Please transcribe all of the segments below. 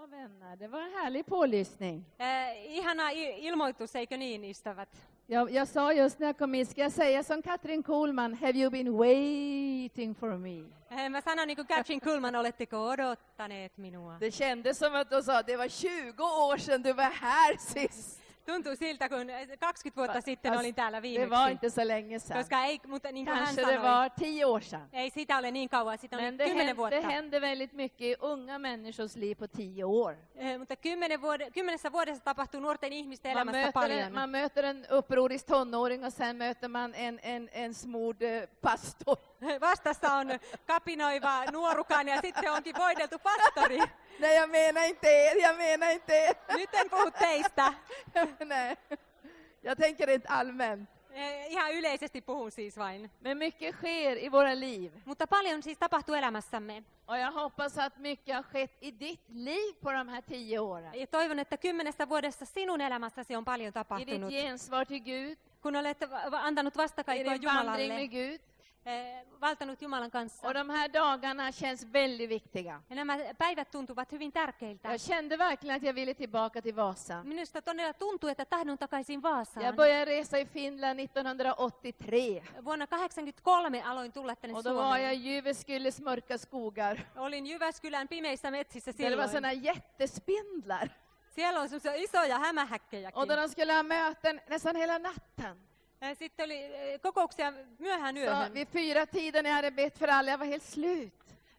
vänner, det var en härlig pålyssning. Ihana ilmoitus, eikö niin, ystävät? Jag sa just när jag kom in, ska jag säga som Katrin Kohlman, have you been waiting for me? Mä sanon niin kuin Katrin Kuhlman, oletteko odottaneet minua? Det kändes som att de sa, det var 20 år sedan du var här sist. Tuntuu siltä, kun 20 vuotta sitten olin täällä Det var viimeksi. inte så länge sedan. Koska ei, mutta niin kuin hän Kanske sanoi, det var 10 år sedan. ei sitä ole niin kauan, sitä on Men 10 det vuotta. händer väldigt mycket i unga människors liv på 10 år. Mutta 10 vuodessa tapahtuu nuorten ihmisten elämässä paljon. Man möter en upprorisk tonåring och sen möter man en smord pastor. Vastassa on kapinoiva nuorukainen ja sitten onkin voideltu pastori. Nej, jag menar inte er. Nyt en puhu teistä. Nej, jag tänker rent allmänt. Ihan yleisesti puhun siis vain. Men mycket sker i våra liv. Mutta paljon siis tapahtuu elämässämme. Och jag hoppas att mycket har skett i ditt liv på de här 10 åren. Ja toivon, että 10 vuodessa sinun elämässäsi on paljon I tapahtunut. ditt gensvar till Gud, Kun olet antanut i vastakaikua din vandring med Jumalalle, Gud. valtanut Jumalan kanssa. Och de här dagarna känns väldigt viktiga. Ja nämä päivät tuntuvat hyvin tärkeiltä. Jag kände verkligen att jag ville tillbaka till Vasa. Minusta todella tuntuu, että tahdon takaisin Vaasaan. Jag började resa i Finland 1983. Vuonna 1983 aloin tulla tänne Och då var jag Suomeen. i Jyväskylles mörka skogar. Olin Jyväskylän pimeissä metsissä Där det var silloin. såna jättespindlar. Siellä on sellaisia isoja hämähäkkejäkin. Och då de skulle ha möten nästan hela natten. Sitten oli kokouksia myöhään Så yöhön. vid 4-tiden när jag hade bett för alla, jag var helt slut.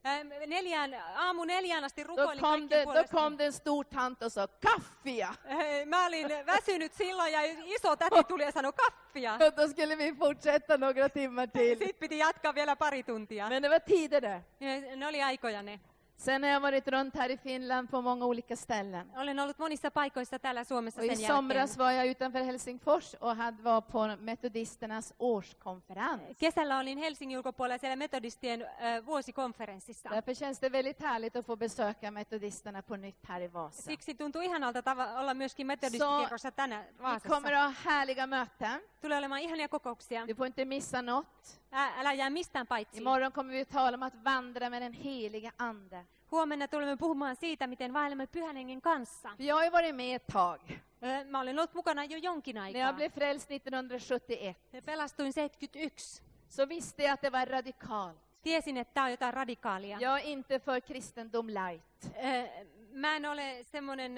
Aamu 4 asti Då rukoilin kom, kaikkien puolesta. det en stor tant och sa kaffia. Mä olin väsynyt silloin ja iso täti tuli ja sanoi kaffia. Och då skulle vi fortsätta några timmar till. Sitten piti jatkaa vielä pari tuntia. Men det var tider det. Ne oli aikoja ne. Sen har jag varit runt här i Finland på många olika ställen. Olen ollut monissa paikoissa täällä Suomessa Och i sen somras jälkeen. var jag utanför Helsingfors och var på metodisternas årskonferens. Kesällä olin Helsingin ulkopuolella siellä metodistien vuosikonferenssissa. Därför känns det väldigt härligt att få besöka metodisterna på nytt här i Vasa. Siksi tuntuu ihanalta olla myöskin metodistikirkossa tänä Vi kommer Vaasassa. att ha härliga möten. Tulee olemaan ihania kokouksia. Du får inte missa något. Älä jää mistään paitsi. Imorgon kommer vi att tala om att vandra med den heliga ande. Huomenna tulemme puhumaan siitä, miten vaellemme Pyhän Hengen kanssa. För jag har ju varit med ett tag. Mä olen ollut mukana jo jonkin När jag aikaa. blev frälst 1971 Pelastuin 71. så visste jag att det var radikalt. Tiesin, että tämä on jotain radikaalia. Jag är inte för kristendom light. Mä en ole semmoinen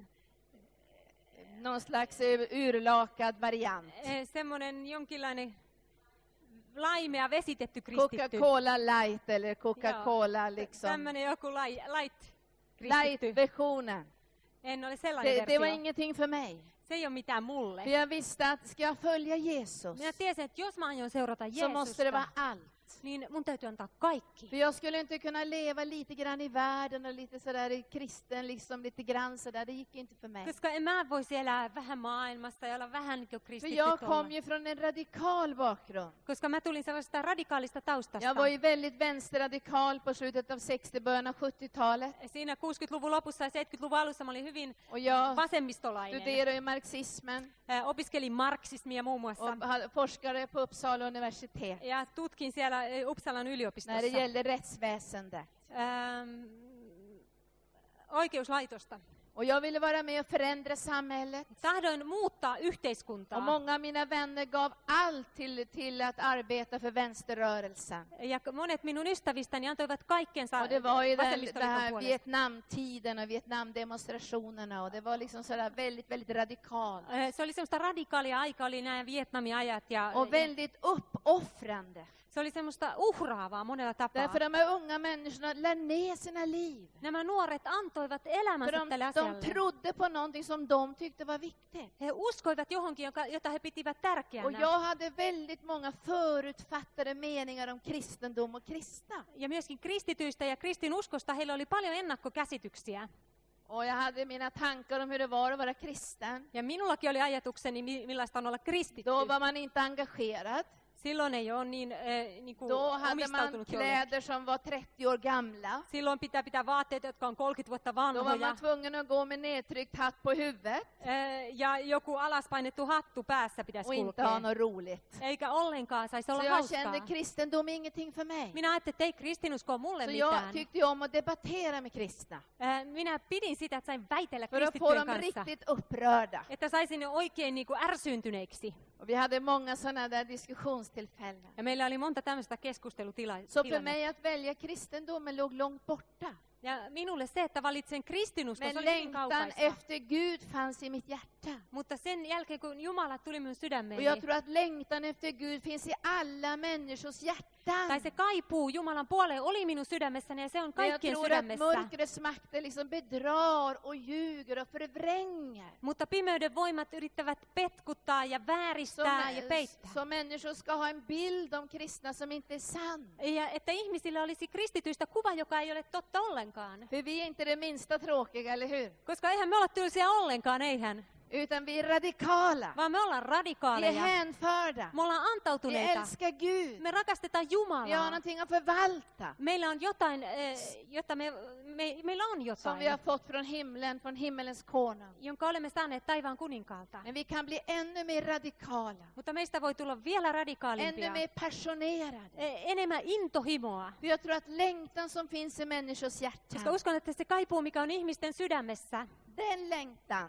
Någon slags urlakad variant. semmoinen jonkinlainen laimea vesitetty kristitty. Coca-Cola light eller Coca-Cola liksom. Tämmöinen joku light kristitty. Light-versionen. En ole sellainen Det var versio. ingenting för mig. Se ei ole mitään mulle. För jag visste att ska jag följa Jesus Minä tiesin, että jos mä aion seurata så måste det vara Jeesusta, allt. niin mun täytyy antaa kaikki. För jag skulle inte kunna leva lite grann i världen och lite sådär i kristen, liksom lite grann sådär. Det gick inte för mig. Koska en mä voisi elää vähän maailmasta ja olla vähän niin kuin För kristitty jag tuolla. kom ju från en radikal bakgrund. Koska mä tulin sellaisesta radikaalista taustasta. Jag var ju väldigt vänsterradikal på slutet av 60, början av 70-talet. Siinä 60-luvun lopussa ja 70-luvun alussa mä olin hyvin Och jag vasemmistolainen. studerade ju marxismen Opiskelin marksismia muun muassa. och forskade på Uppsala universitet Ja tutkin siellä Uppsalan när det yliopistossa gällde rättsväsendet. Oikeuslaitosta. Och jag ville vara med och förändra samhället. Tahdoin muuttaa yhteiskuntaa. Och många av mina vänner gav allt till att arbeta för vänsterrörelsen. Ja monet minun ystävistäni antoivat kaikkensa Och det var ju den vasemmistoliiton här puolesta. Vietnamtiden och Vietnamdemonstrationerna. Och det var liksom sådär väldigt, väldigt radikalt. Se oli semmoista radikaalia aikaa, oli nämä Vietnamin ajat. Ja Och väldigt uppoffrande. se oli semmoista uhraavaa monella tapaa. Därför de här unga människorna lade ner sina liv. Nämä nuoret antoivat För elämänsä tälle de asialle. trodde på någonting som de tyckte var viktigt. He uskoivat johonkin, jota he pitivät Och tärkeänä. jag hade väldigt många förutfattade meningar om kristendom och kristna. Ja myöskin kristityistä ja kristinuskosta heillä oli paljon ennakkokäsityksiä. Och jag hade mina tankar om hur det var att vara kristen. Ja minullakin oli ajatukseni, millaista on olla kristitty. Då var man inte engagerad. Silloin ei ole niin, Då hade man omistautunut jollekin. kläder som var 30 år gamla. Silloin pitää vaatteet, jotka on 30 vuotta Då var man vanhoja. tvungen att gå med nedtryckt hatt på huvudet Ja joku alaspainettu hattu päässä pitäisi och inte ha kulkea. något roligt. Eikä ollenkaan saisi Så olla jag kände hauskaa. kristendom är ingenting för mig. Minä ajattelin, että ei kristinusko ole mulle Så jag mitään. tyckte ju om att debattera med kristna. Minä pidin sitä, että sain väitellä För att få kristittyjen dem kanssa. riktigt upprörda. Että saisin ne oikein niin kuin ärsyntyneiksi. Och vi hade många sådana där diskussionstillfällen. Ja meillä oli monta tämmöistä Så för keskustelutilannetta. mig att välja kristendomen låg långt borta. Ja minulle se, että valitsen kristinuskon, se Men oli hyvin längtan kaukaista. efter Gud fanns i mitt hjärta. Mutta sen jälkeen, kun Jumala tuli minun Och sydämeeni, jag tror att längtan efter Gud finns i alla människors hjärtan. tai se kaipuu Jumalan puoleen oli minun sydämessäni, ja se on Men jag kaikkien tror att sydämessä. mörkrets makter liksom bedrar och ljuger och förvränger. Mutta pimeyden voimat yrittävät petkuttaa ja vääristää ja peittää. Så människor ska ha en bild om kristna som inte är sann. Ja että ihmisillä olisi kristityistä kuva, joka ei ole totta ollenkaan. För vi är inte det minsta tråkiga, eller hur? Koska eihän me olla tylsiä ollenkaan, eihän. Utan vi är radikala. Vaan me ollaan Vi är radikaaleja. hänförda. Me ollaan Vi antautuneita. älskar Gud. Me rakastetaan Vi har Jumalaa. någonting att förvalta. Meillä on jotain, jota meillä on Som vi har jotain, fått från himlen, från himmelens konung. jonka olemme saaneet taivaan kuninkaalta. Men vi kan bli ännu mer radikala. Mutta meistä voi tulla vielä Ännu radikaalimpia, mer passionerade. enemmän intohimoa. För jag tror att längtan som finns i människors Koska hjärta, uskon, että se kaipuu, mikä on ihmisten sydämessä, den längtan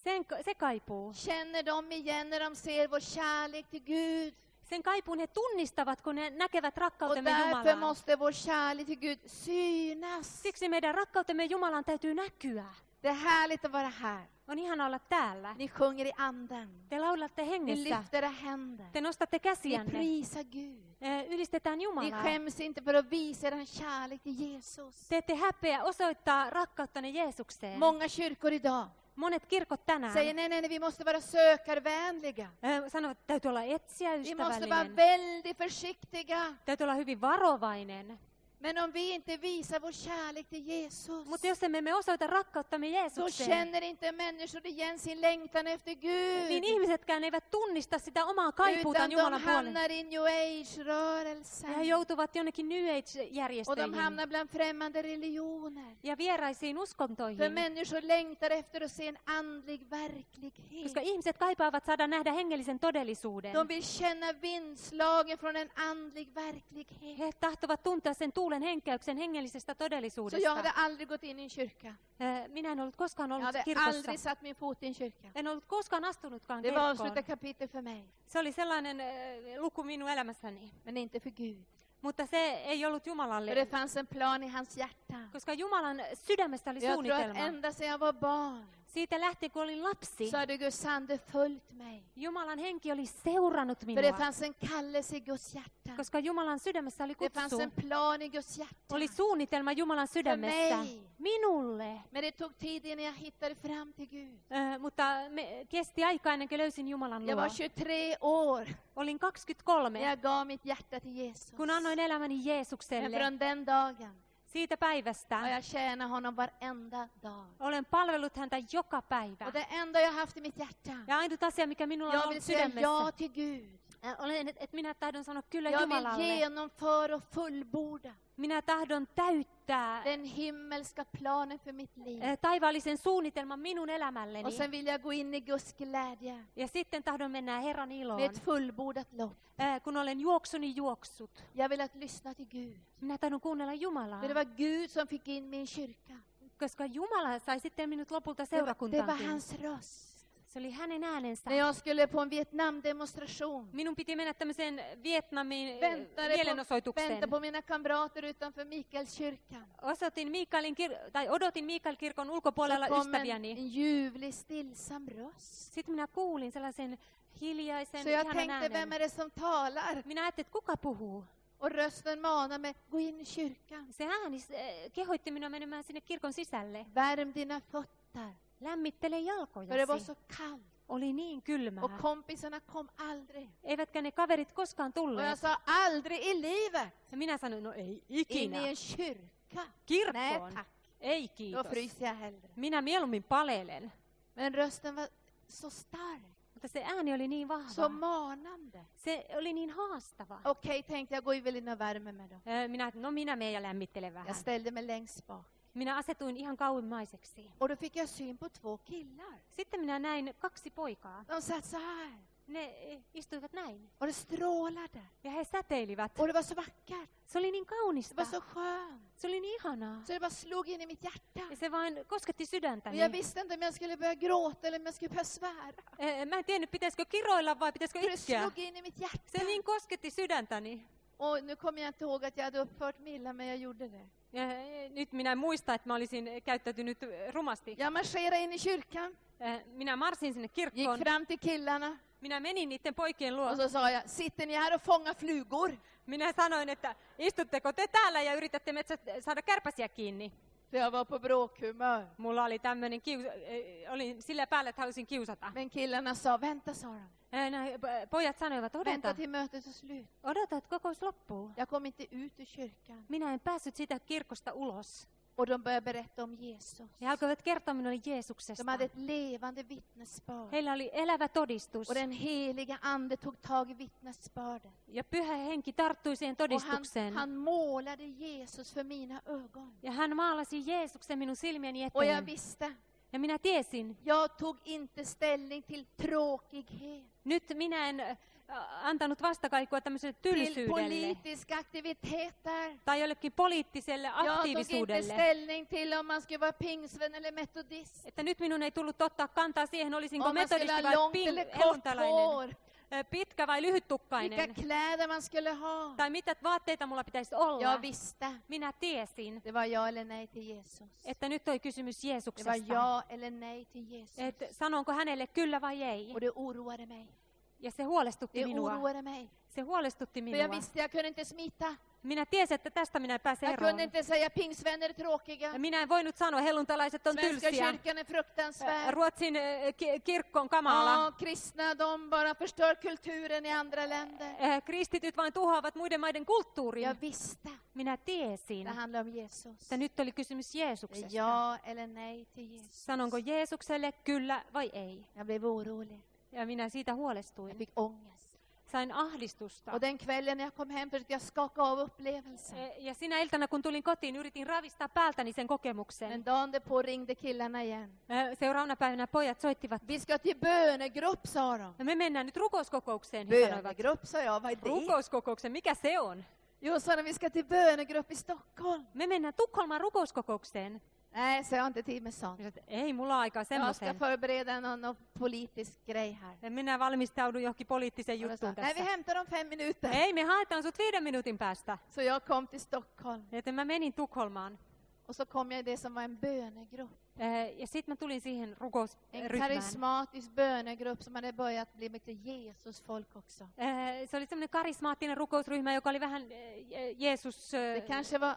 se kaipuu. känner de igen när de ser vår kärlek till Gud. Sen kaipuun he tunnistavat, kun he näkevät Och rakkautemme därför Jumalaan. måste vår kärlek till Gud synas. Siksi meidän rakkautemme Jumalaan täytyy näkyä. Det är härligt att vara här. On ihana olla täällä. Ni sjunger i anden. Te laulatte Ni hengessä. lyfter era händer. Te nostatte Ni käsiänne. prisar Gud. Ylistetään Ni Jumalaa. skäms inte för att visa er kärlek till Jesus. Te ette häpeä osoittaa rakkauttanne Jeesukseen. Många kyrkor idag Monet kirkot tänään säger nej, vi måste vara sökarvänliga. sanovat, että täytyy olla Vi måste vara etsijäystävällinen. väldigt försiktiga. Täytyy olla hyvin varovainen. Men om vi inte visar vår kärlek till Jesus, Mutta jos emme me osoita rakkauttamme då Jeesukseen, känner inte människor igen sin längtan efter Gud. niin ihmisetkään eivät tunnista sitä omaa Utan kaipuutaan de Jumalan puoleen. hamnar i New Age-rörelsen. Ja he joutuvat jonnekin New Och de Age-järjestöihin hamnar bland främmande religioner. ja vieraisiin För uskontoihin. människor längtar efter att se en andlig verklighet. Koska ihmiset kaipaavat saada nähdä hengellisen todellisuuden. De vill känna vindslagen från en andlig verklighet. He tahtovat tuntea sen tuulen henkäyksen hengellisestä Så jag todellisuudesta. hade aldrig gått in i en kyrka. Minä en ollut koskaan Jag ollut hade kirkossa. aldrig satt min fot i en kyrka. En ollut koskaan astunutkaan Det var kirkkoon. avslutat kapitel för mig. Se oli sellainen luku minun elämässäni. Men inte för Gud. Mutta se ei ollut För det Jumalalle, fanns en plan i hans hjärta. koska Jumalan sydämestä oli Jag tror att suunnitelma. ända sedan jag var barn Siitä lähtien, kun olin lapsi, så hade Guds ande följt mig. Jumalan henki oli seurannut För det minua. fanns en kallelse i Guds hjärta. Koska Jumalan sydämessä oli Det fanns kutsu, en plan i Guds hjärta. oli suunnitelma Jumalan sydämessä mig. minulle. Men det tog tid innan jag hittade fram till Gud. Mutta kesti aikaa ennen kuin löysin Jumalan Jag luo. var 23 år Olin när 23, jag gav mitt hjärta till Jesus. kun annoin elämäni Men Jeesukselle. från den dagen Siitä har päivästä jag tjänat honom varenda dag. olen palvellut häntä joka päivä. Och det enda jag har haft i mitt hjärta, Ja ainut asia, mikä minulla on jag vill ollut säga ja sydämessä, till Gud. olen, että minä tahdon sanoa kyllä Jag vill Jumalalle. genomföra och fullborda Minä tahdon täyttää den himmelska planen för mitt liv. taivaallisen suunnitelman minun Och elämälleni. sen vill jag gå in i Guds glädje Ja sitten tahdon mennä Herran med iloon, ett fullbordat lopp. kun olen juoksuni juoksut. Jag vill att lyssna till Gud. Minä tahdon kuunnella Jumalaa, För det var Gud som fick in min kyrka. koska Jumala sai sitten minut lopulta Det var seurakuntaankin. hans röst. Se oli hänen äänensä. När jag skulle på en Vietnamdemonstration. Minun piti mennä tämmöiseen Vietnamin Väntade mielenosoitukseen. på mina kamrater utanför Mikaelskyrkan. Odotin Mikael kirkon ulkopuolella Så kom ystäviäni. en ljuvlig, stillsam röst. Sitten minä kuulin sellaisen hiljaisen, Så jag ihanan tänkte, vem äänen. är det som talar? Minä ajattelin, että kuka puhuu. Och rösten manar mig, gå in i kyrkan. Se ääni kehoitti minua menemään sinne kirkon sisälle. Värm dina fötter. Lämmittele För det var jalkojasi. så kallt. Oli niin kylmää. Och kompisarna kom aldrig. Eivätkä ne kaverit koskaan Och jag tulleet. sa, aldrig i livet Ja minä sanoin, no ei in i ikinä. en kyrka. Nej Kirkkoon. tack, Ei då kiitos. fryser jag hellre. Minä mieluummin palelen. Men rösten var så stark. mutta se ääni oli niin så vahva. manande. Se oli niin haastava. Okej, tänkte jag, går väl in och värmer mig då. Minä menen ja lämmittelen vähän. Jag ställde mig längst bak. Minä asetuin ihan kauimmaiseksi. Och då fick jag syn på 2 killar. Sitten minä näin 2 poikaa. De satt så här. Ne istuivat näin. Och det strålade. Ja he säteilivät. Och det var så vackert. Se oli niin Det kaunista. var så skönt. Se oli niin ihanaa. Så det bara slog in i mitt hjärta. Ja se vain kosketti Och sydäntäni. jag visste inte om jag skulle börja gråta eller om jag skulle börja svära. Mä en tiennyt, pitäisikö kiroilla vai pitäisikö För det itkeä. slog in i mitt hjärta. Se niin kosketti sydäntäni. Och nu kommer jag inte ihåg att jag hade uppfört mig illa, men jag gjorde det. Ja nyt minä en muista, että mä olisin käyttäytynyt rumasti. Jag marscherade in i kyrkan. Minä marssin sinne Gick kirkkoon. fram till killarna. Minä menin niiden poikien luo. Och så sa jag, sitter ni här och fångar flugor? Minä sanoin, että istutteko te täällä ja yritätte saada kärpäsiä kiinni. För jag var på bråkhumör. Mulla oli tämmöinen olin sillä päällä, että halusin kiusata. Men killarna sa, vänta sa de. Pojat sanoivat, Vänta till mötet är slut. odota, että kokous loppuu. Jag kom inte ut ur kyrkan. Minä en päässyt sitä kirkosta ulos. Och de började berätta om Jesus. He alkoivat kertoa minulle De Jeesuksesta. hade ett levande vittnesbörd. Heillä oli elävä todistus. Och den heliga ande tog tag i vittnesbördet. Ja pyhä henki tarttui siihen Och todistukseen. han målade Jesus för mina ögon. Ja hän maalasi Jeesuksen minun silmieni Och jag eteen. visste, Ja minä tiesin, jag tog inte ställning till tråkighet. nyt minä en antanut vastakaikua tämmöiselle Till tylsyydelle politiska aktiviteter. tai jollekin poliittiselle Jag tog inte aktiivisuudelle. ställning till om man skulle vara pingsvän eller metodist. Että nyt minun ei tullut ottaa kantaa siihen, olisinko Om man skulle metodisti ha vai långt eller kort helluntalainen, hår. pitkä vai Vilka lyhyttukkainen, kläder man skulle ha. tai mitä vaatteita mulla pitäisi olla. Jag visste, Minä tiesin, det var ja eller nej till Jesus. että nyt oli kysymys Det var Jeesuksesta. ja eller nej till Jesus. Että sanonko hänelle kyllä vai ei. Och det oroade mig. Ja se huolestutti Det minua. oroade mig. Se huolestutti För jag minua. visste jag kunde inte smita. Minä tiesin, että tästä minä en pääse Jag eroon. kunde inte säga pingsvänner är tråkiga. Ja minä en voinut sanoa, helluntalaiset on Svenska tylsiä. kyrkan är fruktansvärd. Ruotsin kirkko on kamala. Ja, kristna de bara förstör kulturen i andra länder. Kristityt vain tuhoavat muiden maiden kulttuurin. Jag visste, Minä tiesin, det handlar om Jesus. että nyt oli kysymys Det är Jeesuksesta. ja eller nej till Jesus. Sanonko Jeesukselle kyllä vai ei? Jag blev orolig. Ja minä siitä Jag huolestuin. fick ångest. Sain ahdistusta. Och den kvällen när jag kom hem försökte jag skaka av upplevelsen. Ja sinä iltana, kun tulin kotiin, yritin ravistaa päältäni sen kokemuksen. Men dagen därpå ringde killarna igen. Seuraavana päivänä pojat soittivat. Vi ska till bönegrupp, sa de. No me mennään nyt rukouskokoukseen, he sanoivat. Bönegrupp, sa jag. Vad är det? Rukouskokouksen, mikä se on? Jo, sa de, vi ska till bönegrupp i Stockholm. Me mennään Tukholmaan rukouskokoukseen. Nej, så jag har inte tid med sånt. Ja sanoin, ei mulla ole aikaa Jag ska semmoiseen. förbereda någon politisk grej här. Minä valmistaudun johonkin poliittiseen Och de sa, juttuun nej, vi tässä. hämtar om 5 minuter. Ei, me haetaan sut 5 minuutin päästä. Så jag kom till Stockholm. Joten mä menin Tukholmaan. Och så kom jag i det som var en bönegrupp. Ja sitten mä tulin siihen En rukousryhmään. karismatisk bönegrupp som hade börjat bli mycket Jesus-folk också. Se oli semmoinen karismaattinen rukousryhmä, joka oli vähän Det Jeesus-joukkoa. kanske var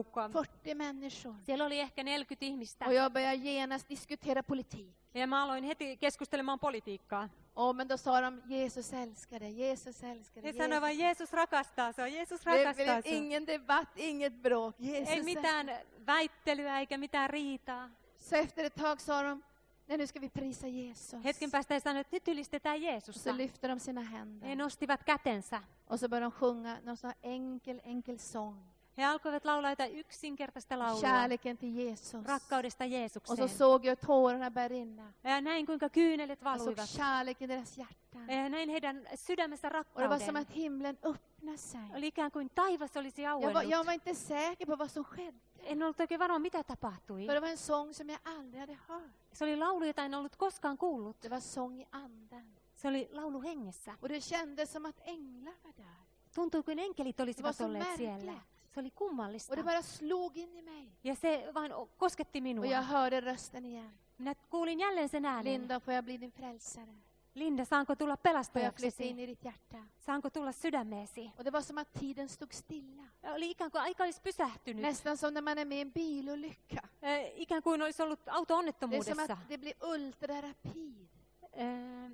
40 människor. Siellä oli ehkä 40 ihmistä. Och jag började genast diskutera politik. Ja mä aloin heti keskustelemaan politiikkaa. Men då sa de, Jesus älskar dig, Jesus älskar dig. He sanoivat, Jeesus rakastaa sua, Jeesus Det rakastaa blev sua. ingen debatt, inget bråk. Jesus Ei mitään väittelyä eikä mitään riitaa. Så efter ett tag sa de, nej, nu ska vi prisa Jesus. Hetken päästä he sanoivat, että nyt ylistetään Och Jeesusta. så lyfte de sina He händer. nostivat kätensä. Och så började de sjunga någon sån enkel sång. He alkoivat laulaa jotain yksinkertaista laulua Kärleken till Jesus. rakkaudesta Och så Jeesukseen. såg jag tårarna börja rinna. Ja näin kuinka kyynelet Jag såg valuivat. kärlek i deras hjärtan. Ja näin heidän sydämessä Och det var som rakkauden. att himlen öppnade sig. Oli ikään kuin taivas olisi Jag auennut. var inte säker på vad som skedde. En ollut oikein varma, mitä tapahtui. För det var en sång som jag aldrig hade hört. Se oli laulu, jota en ollut koskaan kuullut. Det var sång i anden. Se oli laulu hengessä. Och det kändes som att änglar var där. Tuntui kuin enkelit Det var olisivat så olleet siellä. märkligt. Se oli kummallista. Och det bara slog in i mig. Ja se vain kosketti minua. Och jag hörde rösten igen. Minä kuulin jälleen sen äänen. Linda, får jag bli din frälsare? Linda, saanko tulla Får jag flytta pelastajaksesi? in i ditt hjärta? Saanko tulla sydämeesi? Och det var som att tiden stod stilla. Oli ikään kuin aika olisi pysähtynyt. Nästan som när man är med i en bilolycka. Ikään kuin olisi ollut Det är som auto-onnettomuudessa. att det blir ultrarapid. Äh,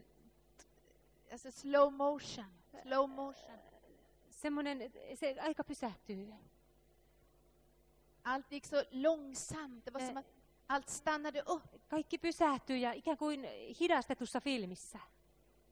Alltså slow motion. Slow motion. semmoinen, se aika pysähtyy. Allt gick så långsamt. Det var som att allt stannade upp. Kaikki pysähtyy ja ikään kuin hidastetussa filmissä.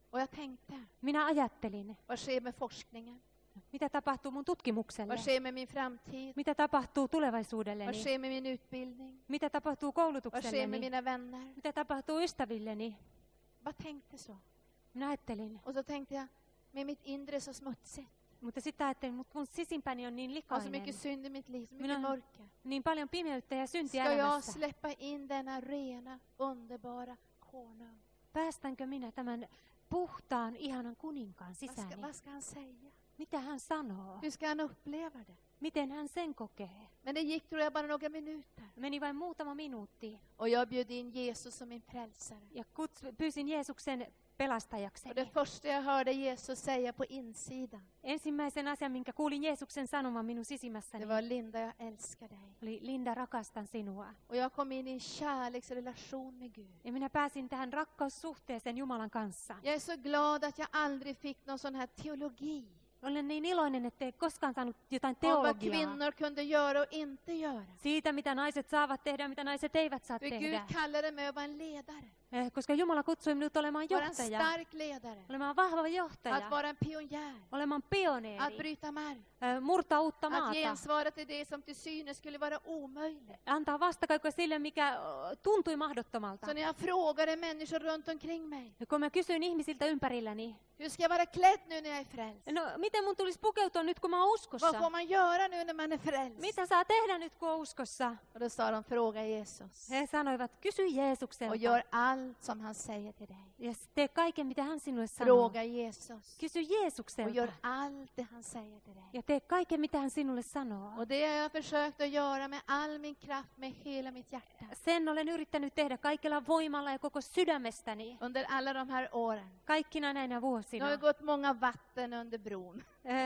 Och jag tänkte, Minä ajattelin, vad sker med forskningen? mitä tapahtuu mun tutkimukselle? Vad sker med min framtid? Mitä tapahtuu Vad tulevaisuudelleni? sker med min utbildning? Mitä tapahtuu Vad sker med koulutukselleni? mina vänner? Mitä tapahtuu ystävilleni? Bara tänkte så. Minä ajattelin. Och så tänkte jag, med mitt inre så smutsigt. Mutta sitten ajattelin, mutta mun sisimpäni on niin Jag har så likainen. mycket synd i mitt liv, så mycket Minä- mörker. Niin paljon pimeyttä ja syntiä Ska jag elämässä. släppa in denna rena, underbara konung? Päästänkö minä tämän puhtaan, ihanan kuninkaan sisääni? Vad ska han säga? Mitä hän sanoo? Hur ska han uppleva det? Miten hän sen kokee? Men det gick, tror jag, bara några minuter. Meni vain muutama minuutti Och jag bjöd in Jesus som min frälsare. ja pyysin Jeesuksen Och pelastajakseni. det första jag hörde Jesus säga på insidan, Ensimmäisen asian, minkä kuulin Jeesuksen sanoman minun det sisimmässäni, var Linda, jag älskar dig. oli Linda, rakastan sinua. Och jag kom in i en kärleksrelation med Gud. Ja minä pääsin tähän rakkaussuhteeseen Jumalan kanssa. Jag är så glad att jag aldrig fick någon sån här teologi. Olen niin iloinen, ettei koskaan saanut jotain Om vad teologiaa. kvinnor kunde göra och inte göra. Siitä, mitä naiset saavat tehdä ja mitä naiset eivät saa För Gud tehdä. kallade mig att vara en ledare. Koska Jumala kutsui minut olemaan Vara en johtaja, stark ledare. olemaan vahva Att johtaja, vara en pionjär. olemaan Att pioneeri, bryta mark. murtaa uutta Att maata, gensvara till det som till synes skulle vara omöjligt. antaa vastakaikua sille, mikä tuntui mahdottomalta. Så när jag frågade människor runt omkring mig, Ja kun mä kysyin ihmisiltä ympärilläni, hur ska jag vara klädd nu när jag är frälst? no miten mun tulisi pukeutua nyt, kun mä oon Vad uskossa? får man göra nu när man är frälst? Mitä saa tehdä nyt, kun on uskossa? Och då sa de, fråga Jesus. He sanoivat, kysy Och Jeesukselta gör allt som han säger till dig. ja tee kaiken, mitä hän sinulle sanoo. Fråga Jesus. Kysy Och gör Jeesukselta allt det han säger till dig. ja tee kaiken, mitä hän sinulle sanoo. Och det har jag försökt att göra med all min kraft, med hela mitt hjärta. Sen olen yrittänyt tehdä kaikella voimalla ja koko sydämestäni, Under alla de här åren. kaikkina näinä Nu har vuosina. det gått många vatten under bron.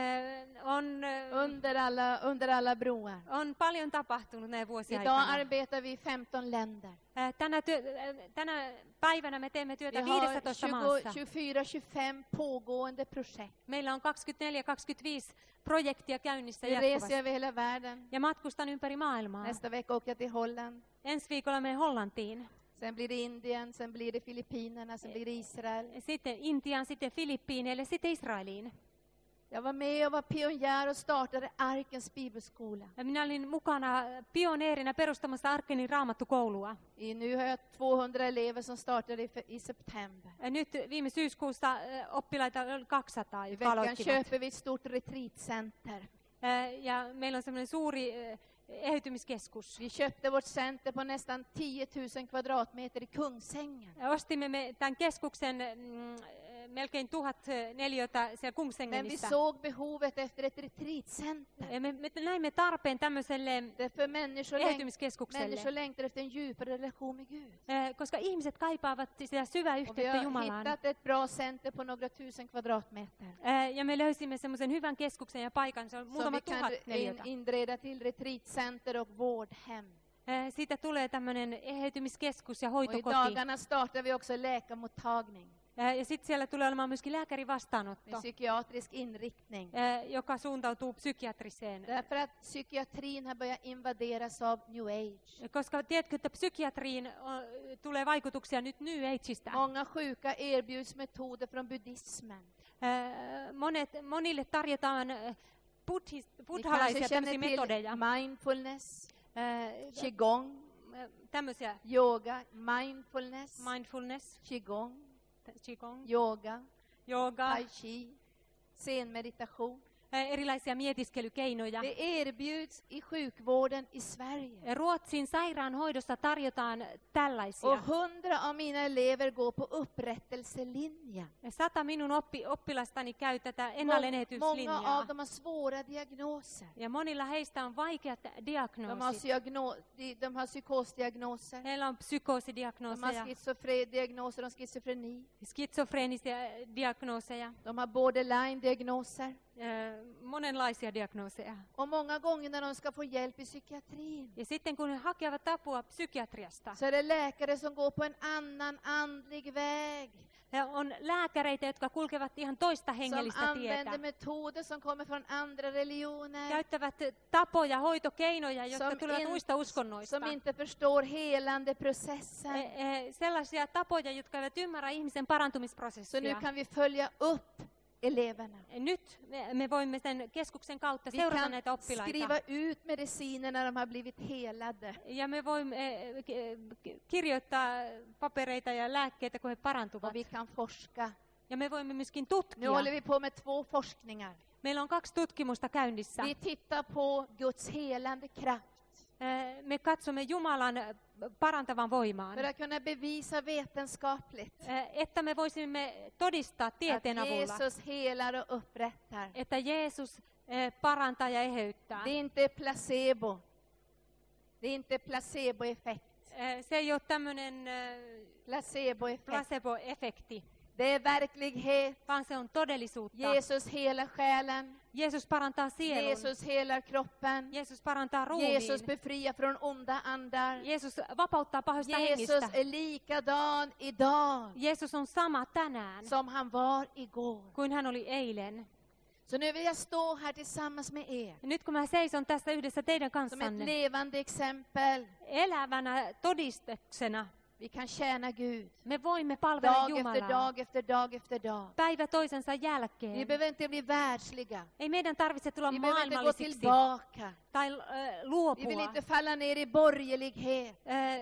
Under alla broar. On paljon tapahtunut näin vuosien Idag aikana. arbetar vi i 15 länder. Tänä päivänä me teemme Vi työtä har 15 maassa. 24-25 pågående projekt. Meillä on 24-25 projektia käynnissä Vi reser jatkuvasti. över hela världen. Ja matkustan ympäri maailmaa. Nästa vecka åker jag till Holland. Ensi viikolla menen Hollantiin. Sen blir det Indien, sen blir det Filippinerna, sen blir det Israel. Sitten Intiaan, sitten Filippiineille, sitten Israeliin. Jag var med och var pionjär och startade Arkens bibelskola. Ja minä olin mukana pioneerina perustamassa Arkenin raamattukoulua. Nu har jag 200 elever som startade i september. Ja nyt viime syyskuussa oppilaita oli 200, I jotka veckan aloittivat. köper vi ett stort retreatcenter. Ja meillä on semmoinen suuri eheytymiskeskus. Vi köpte vårt center på nästan 10 000 kvadratmeter i Kungsängen. Ja ostimme me tämän keskuksen melkein 1000 neliötä siellä Men vi Kungsängenissä. såg behovet efter ett retreatcenter. Ja me näimme tarpeen tämmöiselle Därför människor eheytymiskeskukselle, längtar efter en djupare relation med Gud. koska ihmiset kaipaavat sitä syvää Och vi yhteyttä har Jumalaan. hittat ett bra center på några tusen kvadratmeter. Ja me löysimme semmoisen hyvän keskuksen ja paikan, se on Som muutama vi kan 1000 neliötä. inreda till retreatcenter och vårdhem. Siitä tulee tämmöinen eheytymiskeskus ja Och i hoitokoti. dagarna startar vi också läkarmottagning Ja sitten siellä tulee olemaan myöskin lääkärin med vastaanotto, psykiatrisk inriktning. joka suuntautuu psykiatriseen. Därför att psykiatrin har börjat invaderas av New Age. Koska tiedätkö, että psykiatriin tulee vaikutuksia nyt New Ageista. Många sjuka erbjuds metoder från buddhismen. Monille tarjotaan Ni buddhalaisia kanske tämmöisiä känner metodeja. till mindfulness, qigong, Tämmöisiä yoga, mindfulness, mindfulness, qigong, qigong, yoga, yoga, tai chi, zenmeditation. erilaisia mietiskelykkeinoja. Det erbjuds i sjukvården i Sverige. Ruotsin sairaanhoidossa tarjotaan tällaisia. Och 100 av mina elever går på upprättelselinjen. 100 minun oppilastani käy tätä Många ennalleneheytyslinjaa. av dem har svåra diagnoser. Ja monilla heistä on vaikeat diagnoosit. De har psykosdiagnoser. Heillä on De har psykoosidiagnooseja, diagnoser om schizofreni. skitsofreenisia diagnooseja, De har borderline-diagnoser. monenlaisia diagnooseja. Och många gånger när de ska få hjälp i psykiatrin Ja sitten kun he hakevat apua psykiatriasta, så är det läkare som går på en annan andlig väg. on lääkäreitä, jotka kulkevat ihan toista Som hengellistä tietä. använder metoder som kommer från andra religioner. Käyttävät tapoja, hoitokeinoja, jotka Som, tulevat muista uskonnoista. som inte förstår helande processen. Sellaisia tapoja, jotka eivät ymmärrä ihmisen Så nu parantumisprosessia. kan vi följa upp eleverna. Nyt me voimme sen keskuksen kautta Vi seurata kan näitä oppilaita. skriva ut mediciner när de har blivit helade. Ja me voimme kirjoittaa papereita ja lääkkeitä, kun he parantuvat. Och vi kan forska. Ja me voimme myöskin Nu tutkia. håller vi på med 2 forskningar. Meillä on 2 tutkimusta käynnissä. Vi tittar på Guds helande kraft. Me katsomme Jumalan parantavan voimaan, För att kunna bevisa vetenskapligt että me voisimme todistaa att tieteen avulla, Jesus helar och upprättar. että Jeesus parantaa ja eheyttää. Det är inte placebo. Det är inte placeboeffekt. Se ei ole tämmöinen Placeboeffekt. placebo-efekti, Det är verklighet. vaan se on todellisuutta. Jesus helar själen. Jeesus parantaa sielun. Jesus helar kroppen. Jeesus parantaa Jesus ruumiin. befriar från onda andar. Jeesus vapauttaa pahoista Jesus hengistä. är likadan idag Jeesus on sama tänään som han var igår. kuin hän oli eilen. Så nu vill jag stå här tillsammans med er Nyt kun mä seison tässä yhdessä teidän som ett kanssanne levande exempel. elävänä todistuksena, Vi kan tjäna Gud me voimme palvella dag efter Jumalaa dag efter dag efter dag. päivä toisensa Vi jälkeen. behöver inte bli världsliga. Ei meidän tarvitse tulla Vi behöver inte gå maailmallisiksi tillbaka. tai Vi vill luopua inte falla ner i borgerlighet.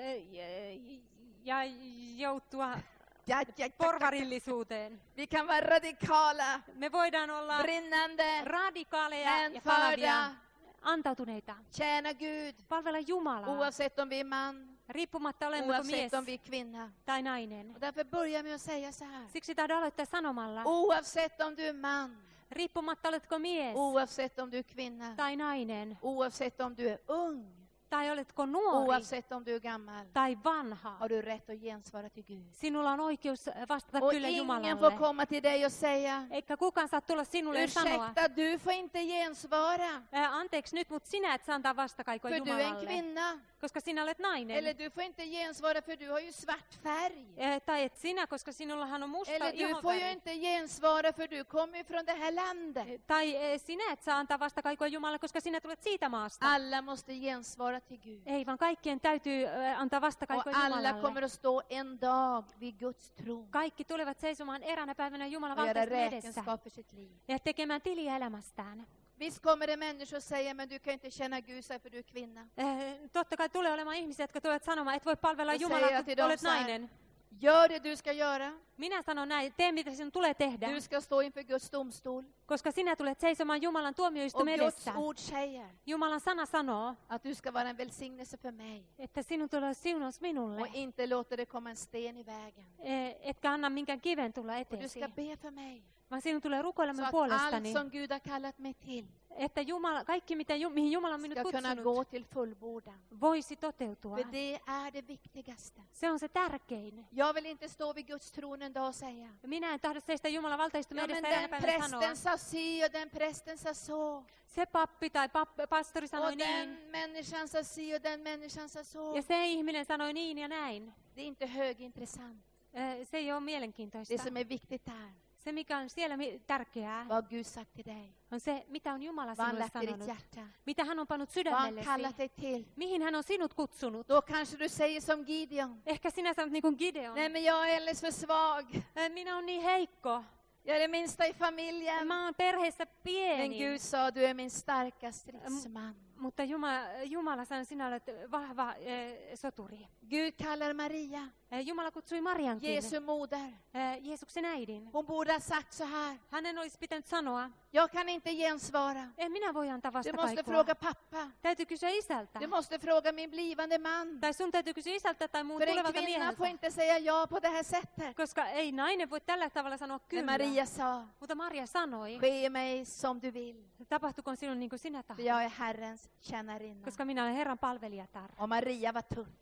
ja joutua Ja. porvarillisuuteen. Vi kan vara radikala, Me voidaan olla brinnande, radikaaleja ja palavia, hänförda, antautuneita, tjäna Gud. palvella Jumalaa, Oavsett om vi är man, riippumatta olemmeko mies oavsett om vi är kvinna. tai nainen. Och därför börjar med att säga så här. Siksi tahdon aloittaa sanomalla, Oavsett om du är man, riippumatta oletko mies oavsett om du är kvinna, tai nainen, oavsett om du är ung, tai oletko nuori oavsett om du är gammal, tai vanha, har du rätt att gensvara till Gud. sinulla on oikeus vastata Och kyllä ingen får Jumalalle. komma till dig och säga, Eikä kukaan saa tulla sinulle ja sanoa, ursäkta, du får inte gensvara, anteeksi nyt, mutta sinä et saa antaa vastakaikua för du är en Jumalalle, kvinna. koska sinä olet nainen. Eller du får inte gensvara för du har ju svart färg. Tai et sinä, koska sinullahan on musta Eller du får ju ihonväri. inte gensvara för du kommer ju från det här landet. Tai sinä et saa antaa vastakaikua Jumalalle, koska sinä tulet siitä maasta. Alla måste gensvara till Gud. Ei, vaan kaikkien täytyy antaa Och vastakaikua alla Jumalalle. kommer att stå en dag vid Guds tron Kaikki tulevat seisomaan eräänä päivänä Jumalan och göra valtaiston edessä räkenskap för sitt liv. ja tekemään tiliä elämästään. Visst kommer det människor säga, men du kan inte känna Gud så här för du är kvinna. Totta kai tulee olemaan ihmisiä, jotka tulevat sanomaan, että et voi palvella Ja Jumalaa, säger till kun dem olet så här, nainen. Gör det du ska göra. Minä sanon näin, tee mitä sinun tulee tehdä, Du ska stå inför Guds domstol. koska sinä tulet seisomaan Jumalan Och tuomioistuimen Guds edessä. ord säger Jumalan sana sanoo, att du ska vara en välsignelse för mig. että sinun tulee olla siunaus minulle, Och inte låta det komma en sten i vägen. etkä anna minkään kiven tulla Och du eteesi, ska be för mig. vaan sinun tulee Så rukoilemaan att puolestani, allt som Gud har kallat mig till että Jumala, kaikki mihin Jumala on minut ska kunna gå kutsunut, till fullbordan. voisi toteutua. För det är det viktigaste. Se on se tärkein. Jag vill inte stå vid Guds tron en dag och säga, Minä en tahdo seistä Jumalan valtaistumen ja men edessä eräänä den päivänä sanoa, prästen sa si och den prästen sa så. se pappi tai pastori sanoi Och den niin, människan sa si och den människan sa så. ja se ihminen sanoi niin ja näin. Det är inte högintressant. Se ei ole Det mielenkiintoista. som är viktigt är, Se, mikä on siellä tärkeää, vad har Gud sagt till dig? on se, mitä on Jumala Vad har han sinulle lagt i ditt sanonut. hjärta? Mitä hän on pannut Vad har han kallat sydämellesi. dig till? Mihin hän on sinut kutsunut. Då kanske du säger som Gideon. Ehkä sinä sanot niin kuin Gideon. Nej, men jag är alldeles för svag. Minä olen niin heikko. Jag är den minsta i familjen. Mä oon perheessä Men pieni. Gud sa, du är min starka stridsman. Mutta Jumala sanoi, sinä olet vahva soturi. Gud kallar Maria, Jumala kutsui Mariankin, Jesu moder. Jeesuksen äidin. Hon borde ha sagt så här, Hänen olisi pitänyt sanoa, jag kan inte gensvara. en minä voi antaa Du måste vastakaikua. fråga pappa. Täytyy kysyä isältä. Du måste fråga min blivande man. Tai sun täytyy kysyä isältä tai muun För en tulevalta kvinna mieheltä. får inte säga ja på det här sättet. Koska ei nainen voi tällä tavalla sanoa Men kyllä. Maria sa, Mutta Maria sanoi, ske mig som du vill. tapahtukoon sinun niin kuin sinä För tahdot. jag är Herrens tjänarinna. Koska minä olen Herran palvelijatar. Och Maria var tuff.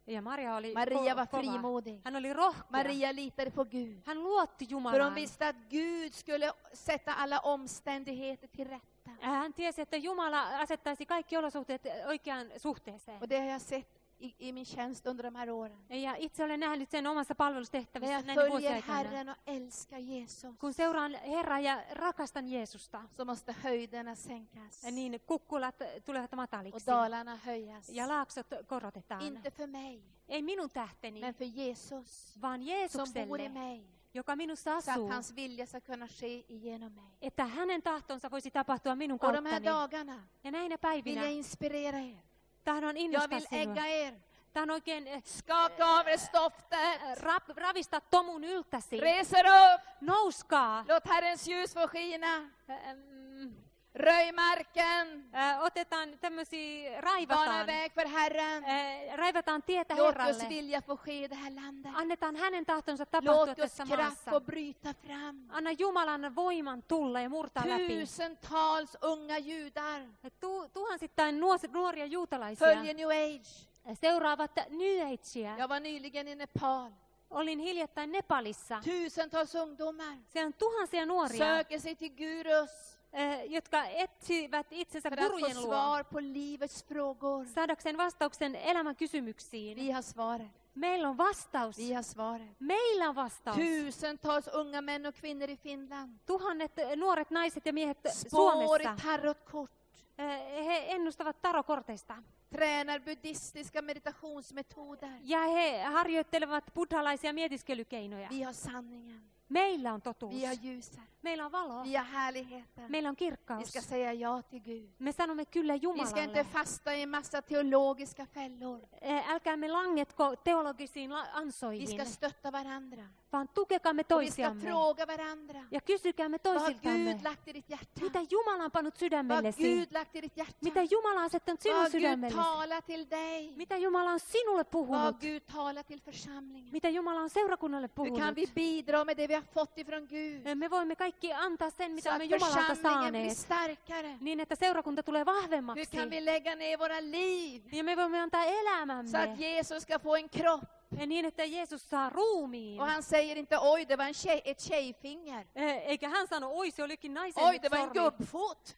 Ja Maria oli Maria var kova. frimodig. Hän oli rohkea. Maria litade på Gud. Hän luotti För hon Jumalaan. visste att Gud skulle sätta alla omständigheter till rätta. Hän tiesi, että Jumala asettaisi kaikki olosuhteet oikeaan suhteeseen. Och det har jag sett i min tjänst under de här åren. Ja itse olen nähnyt sen omassa När palvelustehtävissä jag näin följer vuosien aikana. Herren och älskar Jesus, Kun seuraan Herraa ja rakastan Jeesusta, så måste höjderna sänkas niin kukkulat tulevat och mataliksi dalarna höjas. ja laaksot korotetaan. Inte för mig, Ei minun tähteni, men för Jesus vaan som bor i Jeesukselle, mig. joka minussa Så att asuu, hans vilja ska kunna ske igenom mig. että hänen tahtonsa voisi tapahtua minun Och de här kauttani. dagarna Ja näinä vill päivinä jag inspirera er. tahdon Jag innostaa vill sinua. ägga er. Tahdon oikein Skaka av er stoftet. ravistaa tomun yltäsi. Res er upp. Nouskaa. Låt Herrens ljus få skina. Ähm, Röj marken. Otetaan tämmöisiä, Bana raivataan. väg för Herren. Raivataan tietä Låt Herralle. Guds vilja få ske i det här landet. Annetaan hänen tahtonsa tapahtua Låt Guds tässä kraft maassa. få bryta fram. Anna Jumalan voiman tulla ja murtaa läpi. Tusentals unga judar Tuhansittain nuoria juutalaisia följer New Age. seuraavat New Agea. Jag var nyligen i Nepal. Olin hiljattain Nepalissa. Tusentals ungdomar Siellä on tuhansia nuoria, söker sig till gurus jotka etsivät itsensä för att få gurujen luo svar på livets frågor. saadakseen vastauksen elämän kysymyksiin. Vi har svaret. Meillä on vastaus. Vi har svaret. Meillä on vastaus. Tusentals unga män och kvinnor i Finland. Tuhannet nuoret naiset ja miehet Spår i Suomessa. tarotkort. He ennustavat tarokorteista. Tränar buddhistiska meditationsmetoder. Ja he harjoittelevat buddhalaisia mietiskelykeinoja. Vi har sanningen. Meillä on totuus. Vi har ljuset. Meillä on valo. Vi har härligheten. Meillä on Vi kirkkaus. ska säga ja till Gud. Me sanomme kyllä Vi ska inte Jumalalle. fasta i en massa teologiska fällor. Älkäämme langetko teologisiin Vi ansoihin, ska stötta varandra. vaan tukekaamme Och vi ska toisiamme. fråga varandra. Ja kysykäämme Vad har toisiltamme, Gud lagt i ditt hjärta? mitä Jumala on pannut Vad har sydämellesi? Gud lagt i ditt hjärta? Mitä Jumala on asettanut Vad sinun har Gud sydämellesi? talat till dig? Mitä Jumala on sinulle Vad har puhunut? Gud talat till församlingen? Mitä Jumala on seurakunnalle Hur kan puhunut? vi bidra med det vi har fått ifrån Gud? Me voimme kaikki antaa sen, Så mitä att me Jumalalta församlingen blir saaneet, starkare. niin että seurakunta tulee Hur vahvemmaksi. kan vi lägga ner våra liv? Ja me voimme antaa Så elämämme, att Jesus ska få en kropp. ja niin että Jeesus saa ruumiin. Och han säger inte oj, det var ett tjejfinger. Eikä hän sano, oi se olikin naisen Oj, det var en sormi. gubbfot.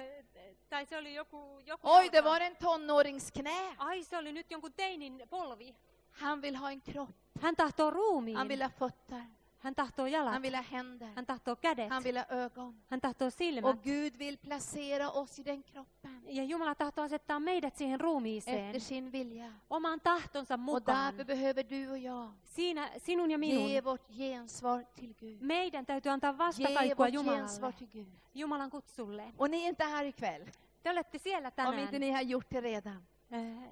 Tai se oli joku Oj, det jalka. var en tonåringsknä. Ai se oli nyt jonkun teinin polvi. Han vill ha en kropp. Hän tahtoo ruumiin. Han vill ha fötter. Hän tahtoo jalat. Han vill ha händer. Hän tahtoo kädet. Han vill ha ögon. Hän tahtoo silmät. Och Gud vill placera oss i den kroppen. Ja Jumala tahtoo asettaa meidät siihen ruumiiseen. Efter sin vilja. Oman tahtonsa Och mukaan. därför behöver du och jag Siinä sinun ja ge minun. vårt gensvar till Gud. Meidän täytyy antaa Ge vastakaikua vårt Jumalalle. gensvar till Gud. Jumalan kutsulle. Och ni är inte här ikväll. Te olette siellä Om inte tänään. ni har gjort det redan. Eh,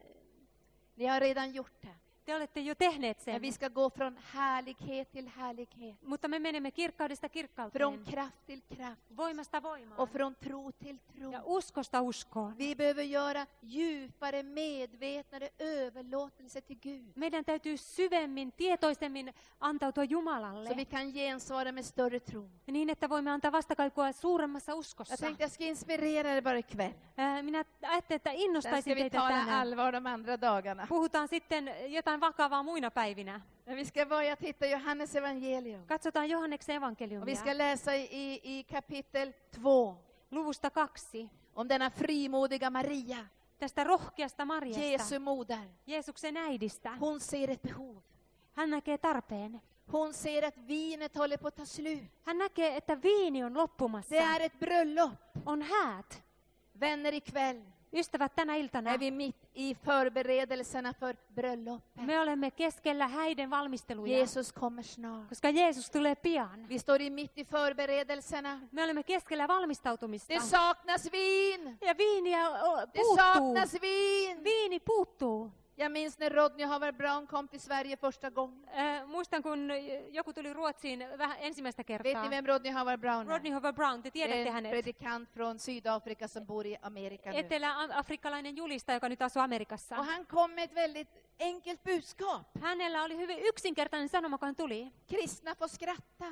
Ni har redan gjort det. Te olette jo tehneet sen. Men vi ska gå från härlighet till härlighet. Mutta me menemme kirkkaudesta Från kirkkauteen. kraft till kraft. Voimasta voimaan. Och från tro till tro. Ja uskosta uskoon. Vi behöver göra djupare, medvetnare överlåtelse till Gud. Meidän täytyy syvemmin, tietoisemmin antautua Så Jumalalle. vi kan gensvara med större tro. Niin, että voimme antaa vastakaikua suuremmassa Jag uskossa. tänkte jag ska inspirera er bara ikväll. Minä ajattelin, että Sen innostaisin ska vi teitä tala tänään. allvar de andra dagarna. Puhutaan sitten jotain vakavaa muina päivinä. Men vi ska börja titta i Johannes evangelium. Katsotaan Johanneksen Och vi evankeliumia. ska läsa i kapitel 2. Luvusta 2. Om denna frimodiga Maria, Tästä rohkeasta Mariasta, Jesu moder. Jeesuksen äidistä. Hon ser ett behov. Hän näkee tarpeen. Hon ser att vinet håller på att ta slut. Hän näkee, että viini on loppumassa. Det är ett bröllop. On häät. Vänner, ikväll Ystävät, tänä iltana är vi mitt i förberedelserna för bröllopet. me olemme keskellä häiden valmisteluja, Jesus kommer snart. koska Jeesus tulee pian. Vi står mitt i förberedelserna. Me olemme keskellä valmistautumista. Det saknas vin. Ja viiniä Det puuttuu. saknas vin. Viini puuttuu. Jag minns när Rodney Howard-Browne kom till Sverige första gången. Muistan, kun joku tuli Ruotsiin vähän ensimmäistä Vet kertaa. ni vem Rodney Howard-Browne är? Rodney Howard-Browne, te Det tiedätte är en hänet. predikant från Sydafrika som bor i Amerika nu. Etelä-afrikkalainen julistaja, joka nyt asuu Amerikassa. Och han kom med ett väldigt enkelt budskap. Hänellä oli hyvin yksinkertainen sanoma, kun hän tuli. Kristna får skratta.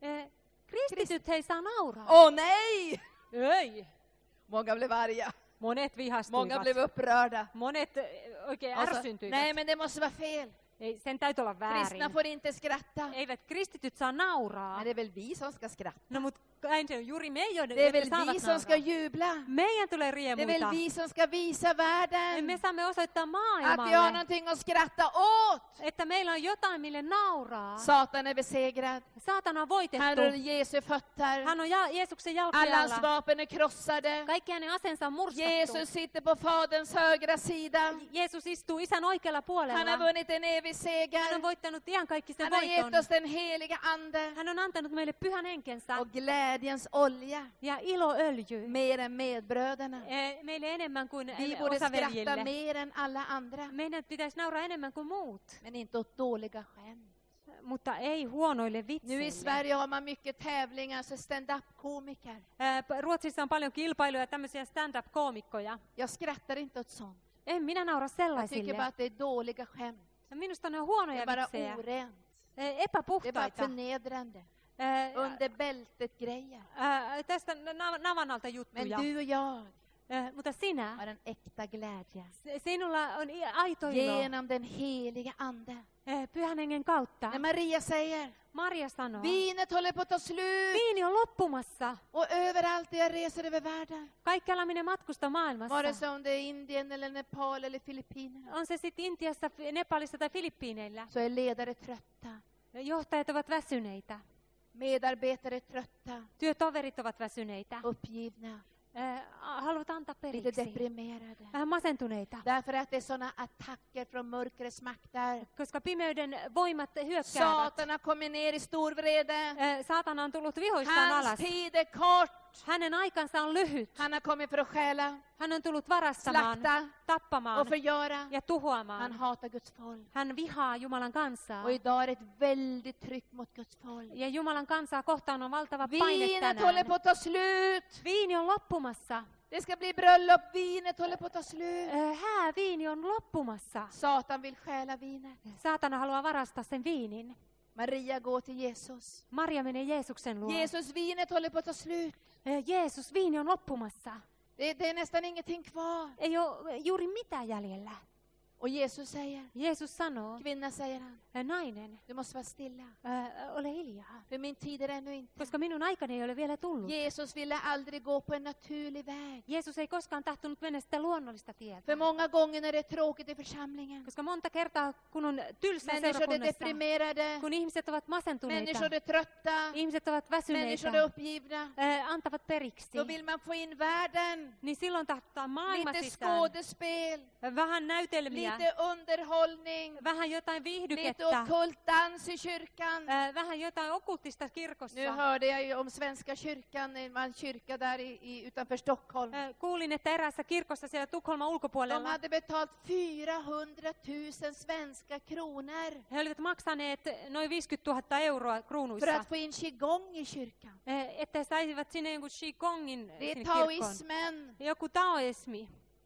Kristityt hei saa nauraa. Åh nej! Ei. Många blev arga. Monet Många vihastuivat. blev upprörda. Monet oikein Och så, ärsyntyivät. nej men det måste vara fel. Ei, sen täytyy olla Kristna väärin. får inte skratta. Eivät kristityt saa nauraa. Men det är väl vi som ska skratta. No mut kai se on juuri me, jotka Det är väl saavat vi som ska nauraa. jubla. Meidän tulee Det är väl riemuita. vi som ska visa världen Me saamme osoittaa att vi har maailmalle, någonting att skratta åt. että meillä on jotain, mille nauraa. Satan är besegrad. Saatana on voitettu. Han är Jesu fötter. Hän on Jeesuksen Alla hans jalkoja. vapen är krossade. Kaikki hänen aseensa on murskattu. Jesus sitter på Faderns högra sida. Jeesus istuu isän oikealla Han har puolella. vunnit en evig Hän seger. on voittanut iankaikkisen Han har gett voiton. oss den heliga Ande Hän on antanut meille pyhän henkensä och glädjens olja ja iloöljy. mer än medbröderna. Meille enemmän kuin Vi borde skratta osaveljille. mer än alla andra, Meidän pitäisi nauraa enemmän kuin muut, men inte åt dåliga skämt. mutta ei huonoille Nu i vitseille. Sverige har man mycket tävlingar, så stand-up-komiker. Ruotsissa on paljon kilpailuja, tämmöisiä stand-up-koomikkoja. Jag skrattar inte åt sånt. En minä naura Jag tycker sellaisille. bara att det är dåliga skämt. Minusta ne on Det huonoja är bara vitsejä. orent. Det är bara Epäpuhtaita. förnedrande. Under bältet grejer. Tästä navan alta Men juttuja. du och jag Mutta sinä, har en äkta glädje. sinulla on aito ilo Genom den heliga Ande. Pyhän hengen kautta. När Maria säger, Maria sanoo, vinet håller på att ta slut. viini on loppumassa. Och överallt där jag reser över världen. Kaikkialla minä matkustan maailmassa. Vare sig om det är Indien eller Nepal eller Filippinerna. On se sitten Intiassa, Nepalissa tai Filippiineillä. Så är ledare trötta. Johtajat ovat väsyneitä. Medarbetare trötta. Työtoverit ovat väsyneitä. Uppgivna. Haluavat antaa Lite periksi. deprimerade. Vähän masentuneita. Därför att det är sådana attacker från mörkrets makter. Koska pimeyden voimat hyökkäävät. Satana kommer ner i stor vrede. Saatana on tullut vihoistaan Hans alas. tid är kort. Hänen aikansa on lyhyt. Han har kommit för att stjäla, Hän on tullut varastamaan, slakta tappamaan och förgöra. ja Han tuhoamaan. hatar Guds folk. Hän vihaa Jumalan kansaa. Och idag är det ett väldigt tryck mot Guds folk. Ja Jumalan kansaa kohtaan on valtava paine Vinet håller tänään. på att ta slut. Viini on loppumassa. Det ska bli bröllop. Vinet håller på att ta slut. Viini on loppumassa. Satan vill stjäla vinet. Saatana haluaa varastaa sen viinin. Maria går till Jesus. Maria menee Jeesuksen luo. Jesus, vinet håller på att ta slut. Jeesus, viini on loppumassa. Det är nästan ingenting kvar. Ei ole juuri mitään jäljellä. Och Jesus säger, Jeesus sanoo, kvinna säger han, nainen, du måste vara stilla. ole hiljaa, För min tid är ännu inte. koska minun aikani ei ole vielä tullut. Jesus ville aldrig gå på en naturlig väg. Jeesus ei koskaan tahtonut mennä sitä luonnollista tietä. För många gånger när det är tråkigt i församlingen. Koska monta kertaa, kun on tylsää Människor är seurakunnassa, deprimerade. kun ihmiset ovat masentuneita, Människor är trötta. ihmiset ovat väsyneitä, Människor är uppgivna. antavat periksi, Då vill man få in världen. niin silloin tahtaa maailma Lite sisään. skådespel. Vähän näytelmiä, Lite underhållning. vähän jotain Lite viihdykettä, ockult dans i kyrkan. vähän jotain okkultista kirkossa. Nu hörde jag ju om Svenska kyrkan, en kyrka där utanför Stockholm. Kuulin, että eräässä kirkossa siellä Tukholman De ulkopuolella hade betalt 400 000 svenska kronor he olivat maksaneet noin 50 000 euroa för kruunuissa, att få in qigong i kyrkan. että saisivat sinne jonkun Qigongin Det sinne är kirkkoon. taoismen. Joku taoismi.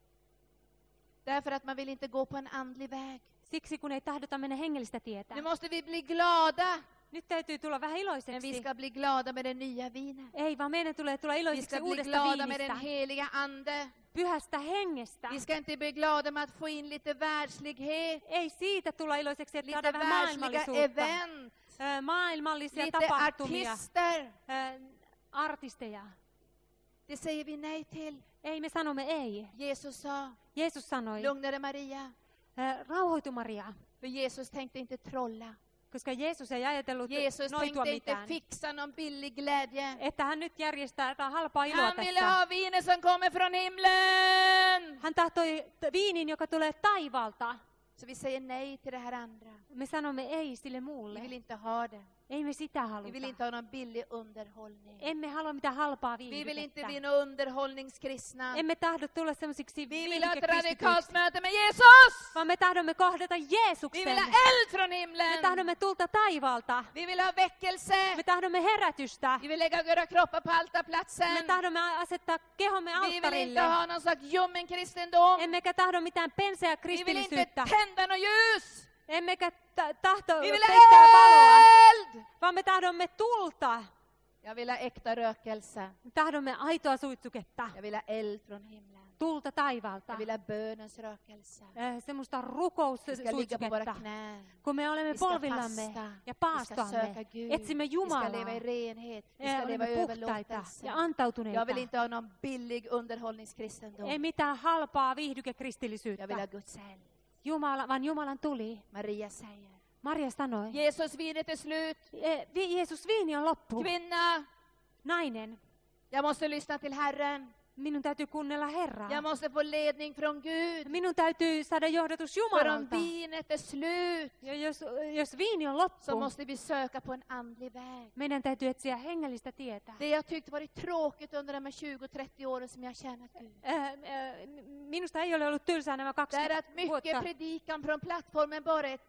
Därför att man vill inte gå på en andlig väg. Siksi kun ei tahdota mennä hengellistä tietä. Nu måste vi bli glada. Nyt täytyy tulla vähän Men vi iloiseksi. ska bli glada med det nya vinet. Ei, vaan meidän tulee tulla Vi iloisiksi ska bli uudesta glada med den viinistä, heliga Ande. pyhästä hengestä. Vi ska inte bli glada med att få in lite världslighet. Ei siitä tulla iloiseksi, että Lite saadaan vähän världsliga maailmallisuutta. event. Maailmallisia Lite tapahtumia. artister. Artisteja. Det säger vi nej till. Ei, me sanomme ei. Jesus sa, Jeesus sanoi, lugnare Maria. rauhoitu Maria, För Jesus tänkte inte trolla. koska Jeesus ei ajatellut Jesus noitua tänkte inte mitään. fixa någon billig glädje. Että hän nyt järjestää jotain halpaa iloa Han ville tässä. ha vinet som kommer från himlen. Hän tahtoi viinin, joka tulee taivaalta. Så vi säger nej till det här andra. Me sanomme ei sille Vi muulle. vill inte ha det. Ei me sitä Vi haluta. vill inte ha någon billig underhållning. Emme halua mitään halpaa Vi vill inte viihdykettä. bli några underhållningskristna. Emme tahdo tulla semmoisiksi Vi vill ha ett viihdykekristityiksi, radikalt möte med Jesus. vaan me tahdomme kohdata Vi vill Jeesuksen. ha eld från Me himlen. tahdomme tulta taivaalta. Vi vill ha väckelse. Me tahdomme herätystä. Vi vill lägga våra kroppar på Me altarplatsen. tahdomme asettaa kehomme Vi vill inte alttarille. ha någon slags ljummen kristendom. Emmekä tahdo mitään penseä Vi vill inte kristillisyyttä. tända något ljus. Emmekä tahto Vi vill pettää valoa, ha eld. vaan me tahdomme tulta. Jag vill ha äkta rökelse. Tahdomme aitoa suitsuketta, Jag vill ha eld från himlen. tulta taivaalta, Jag vill ha bönens rökelse. semmoista Vi ska ligga på våra rukoussuitsuketta. knän. Kun me olemme Vi ska polvillamme fasta. ja Vi ska paastoamme, söka Gud. etsimme Vi ska Jumalaa, leva i renhet. Vi ska leva i olemme puhtaita överlåtelse. ja Jag vill antautuneita. inte ha någon billig underhållningskristendom. Ei mitään halpaa Jag vill viihdykekristillisyyttä, ha Guds eld. vaan Jumalan tuli. Maria säger. Maria sanoi, Jesus, vinet är slut. Jeesus, viini on loppu. Kvinna, Nainen, jag måste lyssna till Herren. minun täytyy kuunnella Herraa. Jag måste få ledning från Gud. Minun täytyy saada johdatus För om Jumalalta. vinet är slut Ja jos viini on så loppu, måste vi söka på en andlig väg. meidän täytyy etsiä hengellistä tietä. Det jag tyckt varit tråkigt under de här 20-30 åren som jag har tjänat Gud. Minusta ei ole ollut tylsää nämä Det är 20 att mycket vuotta. predikan från plattformen bara är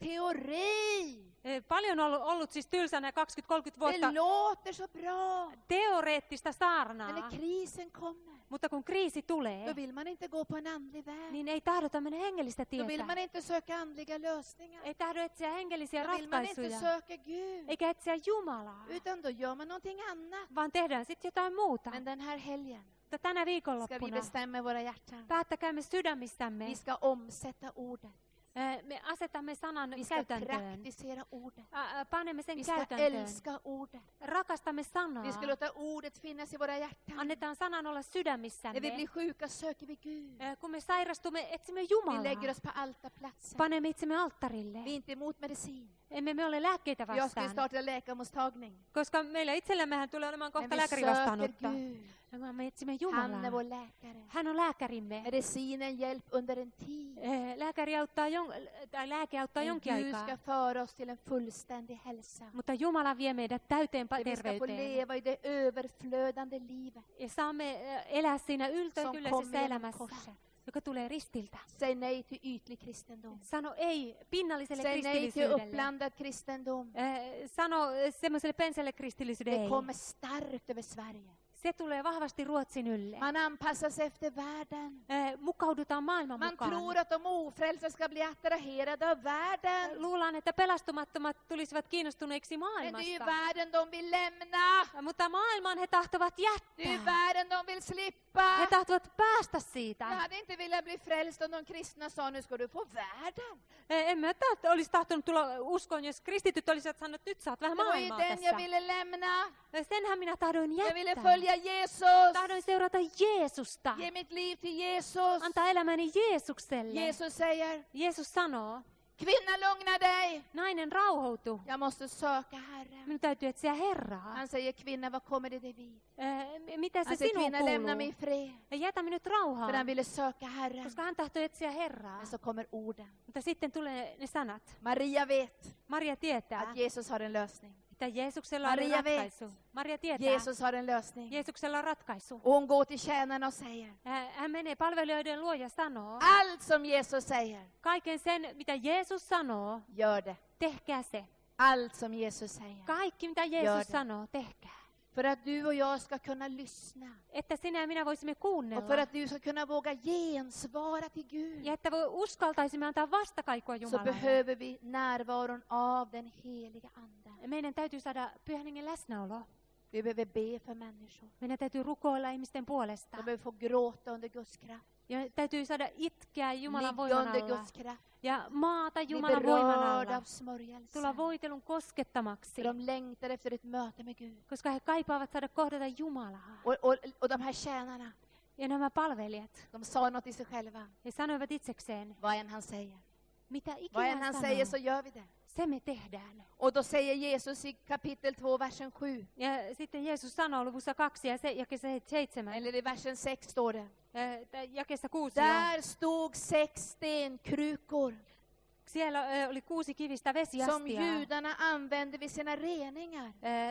teori. Paljon on ollut siis tylsää nämä 20-30 Det vuotta låter så bra. teoreettista Men saarnaa. när krisen kommer, Mutta kun kriisi då tulee, vill man inte gå på en andlig väg. niin ei tahdota mennä hengellistä Då vill tietä. man inte söka andliga lösningar. Ei tahdo etsiä hengellisiä Då vill man inte ratkaisuja, söka Gud. eikä etsiä Jumalaa, Utan då gör man någonting annat. vaan tehdään sitten jotain muuta. Men den här helgen Mutta tänä ska vi viikonloppuna bestämma våra hjärtan. päättäkäämme sydämistämme. Vi ska omsätta ordet. Me asetamme sanan Vi ska käytäntöön. praktisera ordet. Panemme sen Vi ska käytäntöön. älska ordet. Rakastamme sanaa. Vi ska låta ordet finnas i våra hjärtan. Annetaan sanan olla När vi sydämissämme. blir sjuka söker vi Gud. Kun me sairastumme, etsimme Vi Jumalaa. lägger oss på altarplatsen. Panemme itsemme alttarille. Vi är inte emot medicin. Emme me ole lääkkeitä Jag ska vastaan. starta läkarmottagning. Koska meillä itsellämmehän tulee olemaan Men kohta vi lääkäri söker vastaanotto. Gud. Vaan me etsimme Han är Jumalaa. vår läkare. Hän on lääkärimme. Medicinen hjälp under en tid. Lääkäri auttaa tai lääke auttaa Men jonkin Gud aikaa. ska föra oss till en fullständig hälsa. Mutta Jumala vie meidät täyteen Där vi ska få terveyteen. leva i det överflödande livet. Ja saamme elää siinä Som yltäkylläisessä kommer genom elämässä, korset. joka tulee ristiltä. Säg nej till ytlig kristendom. Sano ei pinnalliselle Säg nej till kristillisyydelle. uppblandad kristendom. Sano semmoiselle penselle kristillisyydelle Det ei. kommer starkt över Sverige. Se tulee vahvasti Ruotsin ylle. Man anpassar sig efter världen. Mukaudutaan maailman Man mukaan. tror att de ofrälsta ska bli attraherade av världen. Luullaan, että pelastumattomat tulisivat kiinnostuneiksi Men det är ju maailmasta. världen de vill lämna. Mutta maailmaan he tahtovat Det är ju jättää. världen de vill slippa. He tahtovat päästä Jag siitä. hade inte velat bli frälst om de kristna sa nu ska du få världen. En mä olisi tahtonut tulla uskoon, jos kristityt olisivat sanoneet, että nyt saat vähän Det var ju maailmaa den jag tässä. ville lämna. Senhän minä tahdoin Jag ville jättää. följa Jesus. Tahdoin seurata Jeesusta. Ge mitt liv till Jesus. Antaa elämäni Jeesukselle. Jesus säger, Jeesus sanoo, kvinna lugna dig. nainen rauhoitu. Jag måste söka Herren. Minun täytyy etsiä Herraa. Han säger, kvinna vad kommer det dig vid? Mitä se Han säger, sinuun kvinna lämna mig kuuluu? i fred. Jätä minut För han rauhaan, ville söka Herren. koska hän tahtoi etsiä Herraa. Men så kommer orden. Mutta sitten tulee ne sanat. Maria vet Maria tietää, att Jesus har en lösning. että Jeesuksella on Maria ratkaisu. Maria tietää, Jesus har en lösning. Jeesuksella on ratkaisu. Och hon går till tjänarna och säger, Hän menee palvelijoiden luo ja sanoo, allt som Jesus säger, kaiken sen, mitä Jeesus sanoo, gör det. tehkää se. Allt som Jesus säger. Kaikki, mitä Gör Jeesus det. sanoo, tehkää. För att du och jag ska kunna lyssna. Että sinä ja minä voisimme Och för kuunnella. att du ska kunna våga gensvara till Gud. Ja että uskaltaisimme antaa vastakaikua Så Jumalalle. behöver vi närvaron av den heliga Anden. Meidän täytyy saada Pyhän Hengen läsnäolo. Vi behöver be för människor. Meidän täytyy rukoilla ihmisten puolesta. De behöver få gråta under Guds kraft. Ja täytyy saada itkeä Jumalan Ligga voiman under alla. Guds kraft. Ja maata Bli Jumalan voiman berörd alla. av smörjelsen. Tulla voitelun koskettamaksi. För de längtar efter ett möte med Gud. Koska he kaipaavat saada kohdata Jumalaa. Och de här tjänarna, Ja nämä palvelijat, de sa något i sig själva. he sanoivat itsekseen, Vad än han säger. mitä Vad ikinä än hän han säger så sanoo, gör vi det. se me tehdään. Och då säger Jesus i kapitel 2, versen 7. Ja sitten Jeesus sanoo luvussa 2 ja jakeessa 7. Eller i versen 6 står det. Jakeessa 6. Där stod 6 stenkrukor Siellä oli 6 kivistä som vesiastiaa. judarna använde vid sina reningar.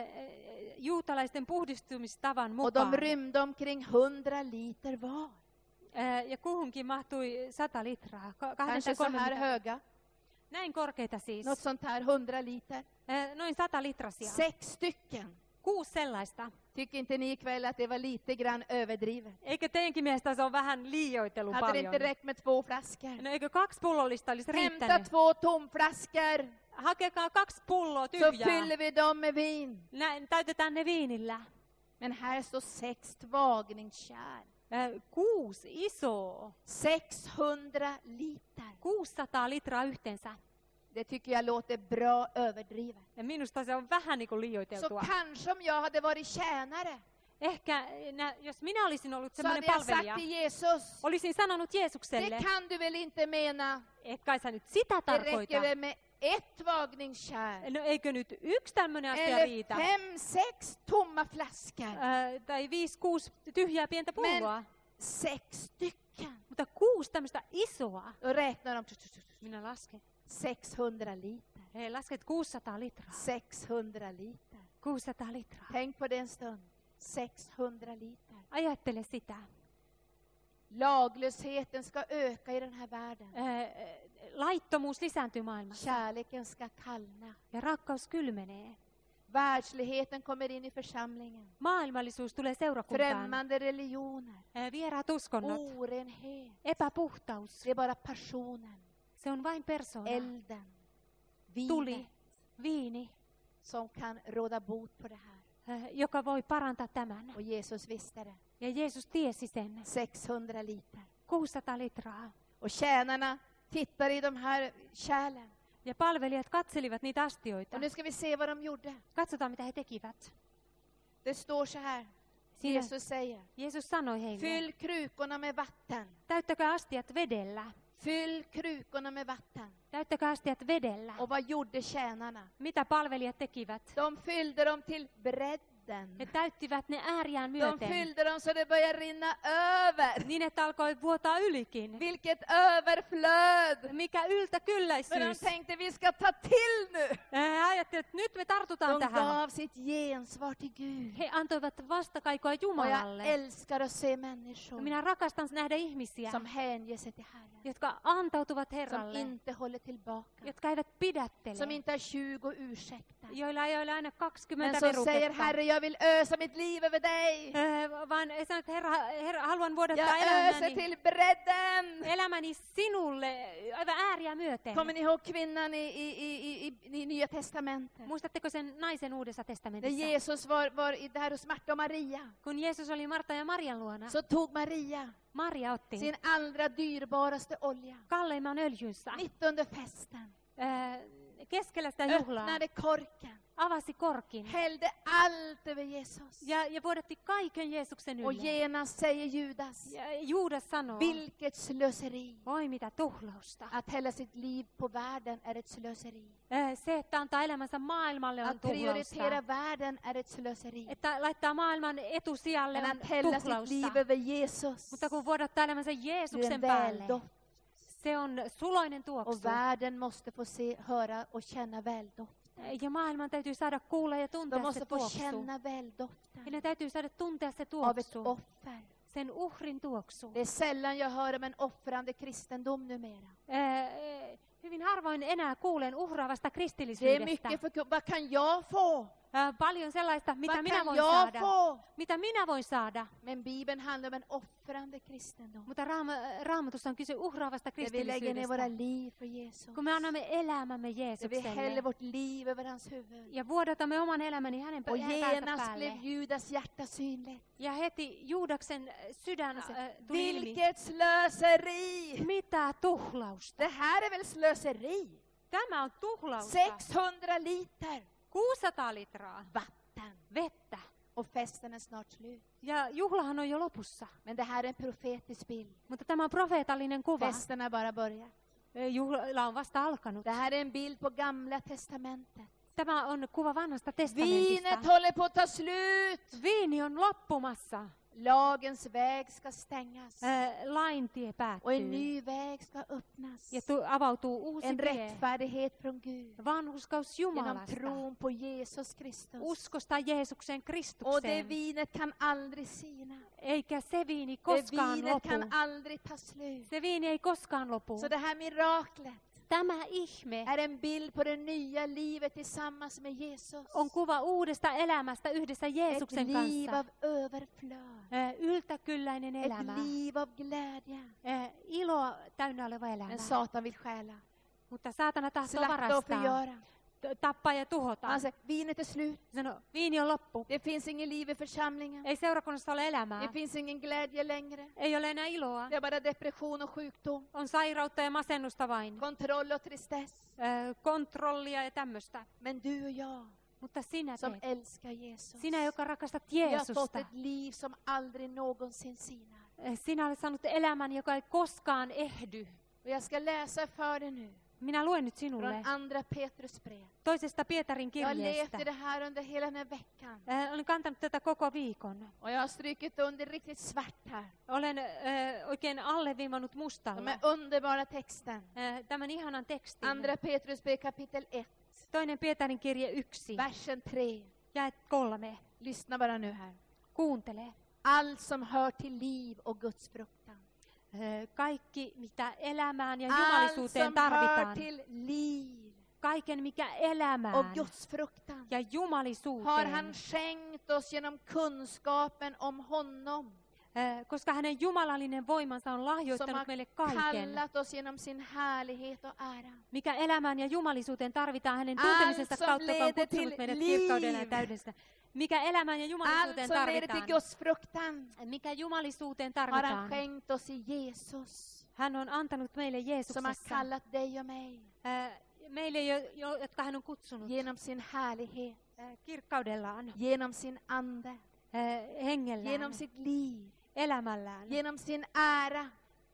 Juutalaisten puhdistumistavan Och de mukaan. rymde omkring 100 liter var. Ja kuhunkin mahtui 100 litraa. Kanske så 203 här mittaa. höga. Näin korkeita siis. Något sånt här, 100 liter. Noin 100 litrasia. 6 stycken. 6 sellaista. Tycker inte ni ikväll att det var lite grann överdrivet? Eikö teidänkin mielestä se on vähän liioittelu Hade det paljon? inte räckt med 2 flaskor? No eikö 2 pullollista olisi Hämta riittänyt? 2 tomflaskor Hakekaa 2 pulloa så tyhjää. fyller vi dem med vin. Näin täytetään ne viinillä. Men här står 6 tvagningskärl. 6 isoa, 600 liter. 600 litraa yhteensä. Det tycker jag låter bra överdrivet. Ja minusta se on vähän niin kuin Så liioiteltua. kanske om jag hade varit tjänare Ehkä jos minä olisin ollut så hade semmoinen jag sagt palvelija, till Jesus, olisin sanonut det Jeesukselle, kan du väl inte mena, et kai sä nyt sitä det tarkoita. räcker väl med 1 tvagningskärl. No eikö nyt yksi tämmöinen asia Eller riitä? 5-6 tomma flaskor. Tai 5-6 tyhjää pientä pulloa. 6 stycken. Mutta 6 tämmöistä isoa. Då räknar de Minä lasken. 600 liter. Hei, lasket 600 litraa. 600 liter. 600 litraa. Tänk på det en stund. 600 liter. Ajattele sitä. Laglösheten ska öka i den här världen. Laittomuus lisääntyy maailmassa. Kärleken ska kallna. Ja rakkaus kylmenee. Världsligheten kommer in i församlingen. Maailmallisuus tulee seurakuntaan. Främmande religioner. Vieraat uskonnot. Orenhet. Epäpuhtaus. Det är bara passionen. Se on vain persona. Elden. Tuli. Vinet. Viini. Som kan råda bot på det här. Joka voi parantaa tämän. Och Jesus visste det. Ja Jeesus tiesi sen. 600 liter. 600 litraa. Och tjänarna tittar i de här kärlen. Ja palvelijat katselivat niitä astioita. Och nu ska vi se vad de gjorde. Katsotaan, mitä he tekivät. Det står så här. Siinä Jesus säger. Jeesus sanoi heille, Fyll krukorna med vatten. täyttäkää astiat vedellä. Fyll krukorna med vatten. Täyttäkää astiat vedellä. Och vad gjorde tjänarna? Mitä palvelijat tekivät? De fyllde dem till bredden. He täyttivät ne ääriään De myöten. fyllde dem så det började rinna över. Niin, että alkoi vuotaa ylikin. Vilket överflöd! Mikä För de yltäkylläisyys. tänkte vi ska ta till nu. He ajattelivat, että nyt me tartutaan De tähän. gav sitt gensvar till Gud. He antoivat vastakaikoa Och jag Jumalalle. älskar att se människor Minä rakastan nähdä ihmisiä, som hänger sig till Herren. jotka antautuvat Som Herralle, inte håller tillbaka. jotka eivät Som pidättele, inte har 20 ursäkter. joilla ei ole aina Men 20 som säger, veruketta. Herre, jag vill ösa mitt liv över dig. Vaan sanoo, että Herra, haluan vuodattaa Jag öser elämäni, till bredden. elämäni sinulle aivan ääriä myöten. Kommer ni ihåg kvinnan i Nya Testamentet? Muistatteko sen naisen Uudessa När testamentissa? Jesus var där hos Marta och Maria, Kun Jeesus oli Marta ja Marian luona, så tog Maria Maria otti sin allra dyrbaraste olja kalleimman öljynsä mitt under festen. keskellä sitä juhlaa, Öppnade korken, avasi korkin hällde allt över Jesus. ja vuodatti kaiken Jeesuksen Och ylle. genast säger Judas, Ja Juudas sanoo, vilket slöseri. oi mitä tuhlausta. Att hälla sitt liv på världen är ett slöseri. Se, että antaa elämänsä maailmalle on Att prioritera tuhlausta. världen är ett slöseri. Että laittaa maailman etusijalle Men on att hälla sitt liv tuhlausta. över Jesus Mutta kun vuodattaa elämänsä blir Jeesuksen en päälle, väldoft. se on suloinen Och tuoksu. världen måste få se, höra och känna väldoft. Ja maailman täytyy saada kuulla ja De tuntea se måste få tuoksu. känna väldoften Ja ne täytyy saada tuntea se av ett tuoksu. offer. Sen uhrin tuoksu. Det är sällan jag hör om en offrande kristendom numera. Hyvin harvoin enää kuulen uhraavasta Det är kristillisyydestä. mycket för vad kan jag få? Paljon sellaista, mitä Vad minä kan voin jag saada. få? Mitä minä voin saada. Men Bibeln handlar om en offrande kristendom. Mutta Raamatussa on kyse uhraavasta Där vi lägger ner våra kristillisyydestä. liv för Jesus. Kun me annamme elämämme Där vi Jeesukselle. häller vårt liv över hans huvud. Ja vuodatamme oman elämäni hänen Och päänsä genast päälle. blev Judas hjärta synligt. Ja heti Juudaksen sydän tuli ilmi. Vilket slöseri! Mitä tuhlausta. Det här är väl slöseri? Tämä on tuhlausta. 600 liter 600 litraa vatten. vettä. Och festen är snart slut. Ja juhlahan on jo lopussa. Men det här är en profetisk bild. Mutta tämä on profeetallinen kuva. Festen har bara börjat. Juhla on vasta alkanut. Det här är en bild på Gamla Testamentet. Tämä on kuva vanhasta Vinet testamentista. håller på att ta slut. Viini on loppumassa. Lagens väg ska stängas. Lain tie Och en päättyy. ny väg ska öppnas. Ja avautuu uusi En tie. rättfärdighet från Gud. Vanhurskaus Genom Jumalasta. tron på Jesus Kristus. Uskosta Jeesuksen Och det Kristukseen. vinet kan aldrig sina. Eikä se viini Det koskaan vinet lopu. kan aldrig ta slut. Se viini ei koskaan lopu. Så det här miraklet Tämä ihme är en bild på det nya livet tillsammans med Jesus. on kuva uudesta elämästä yhdessä Ett Jeesuksen liv kanssa. av överflöd. Yltäkylläinen Ett elämä. liv av glädje. Iloa täynnä oleva elämä. Men Satan vill stjäla, Mutta saatana tahtoo slakta och varastaa. förgöra. tappaa ja tuhota. Han säger, vinet är slut. Sanoo, viini on loppu. Det finns ingen liv i församlingen. Ei seurakunnassa ole elämää. Det finns ingen glädje längre. Ei ole enää iloa. Det är bara depression och sjukdom. On sairautta ja masennusta vain. Kontroll och tristess. Kontrollia ja tämmöistä. Men du och jag Mutta sinä som teet. älskar Jesus. Sinä, joka rakastat Vi har fått Jeesusta. ett liv som aldrig någonsin sinar. Sinä olet saanut elämän, joka ei koskaan ehdy. Och jag ska läsa för dig nu Minä luen nyt sinulle från andra Petrus brev. toisesta Pietarin Jag har levt kirjeestä. i det här under hela den här veckan. Olen kantanut tätä koko viikon. Och jag har strykit under riktigt svart här. Olen oikein alleviivannut De mustalla är underbara texten. tämän ihanan tekstin. Andra Petrus brev kapitel 1, Toinen Pietarin kirje 1, versen 3. jae 3. Lyssna bara nu här. Kuuntele. Allt som hör till liv och Guds fruktan. Kaikki, mitä elämään ja Allt jumalisuuteen som hör tarvitaan. till liv Kaiken, mikä och elämään Guds fruktan ja har jumalisuuteen. han skänkt oss genom kunskapen om honom. Koska hänen jumalallinen voimansa on Som lahjoittanut har meille kaiken. kallat oss genom sin härlighet och ära. Mikä elämään ja jumalisuuteen tarvitaan hänen Allt tuntemisesta som kautta, joka on leder kutsunut till meidät liv. kirkkaudella ja täydessä. Mikä elämään ja Allt jumalisuuteen som leder till tarvitaan. Guds fruktan Mikä jumalisuuteen har han tarvitaan. skänkt oss i Jesus. Hän on antanut meille Som har Jeesuksessa. kallat dig och mig Meille, jotka hän on kutsunut genom sin härlighet, kirkkaudellaan, genom sin ande, hengellään, genom sitt liv, elämällään, genom sin ära.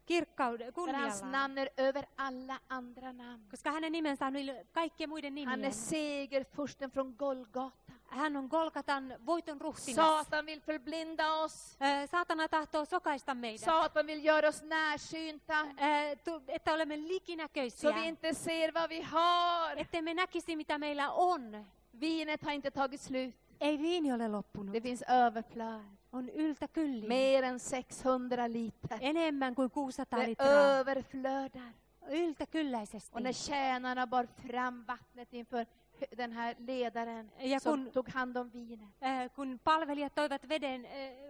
För hans kunniallaan. namn är över alla andra namn. Koska hänen nimensä on yli kaikkien muiden Han är nimien. segerfursten från Golgata. Hän on Golgatan voiton ruhtinas. Satan vill förblinda oss. Saatana tahtoo sokaista meidät. Satan vill göra oss närsynta. Että olemme Så likinäköisiä. vi inte ser vad vi har. Ettei me näkisi, mitä meillä on. Vinet har inte tagit slut. Ei viini ole loppunut. Det finns överflöd. On yltäkyllin. Mer än 600 liter. Enemmän kuin 600 Det litraa. överflödar. Yltäkylläisesti. Och när tjänarna bar fram vattnet inför den här ledaren Ja som tog hand om vinet, Kun palvelijat toivat veden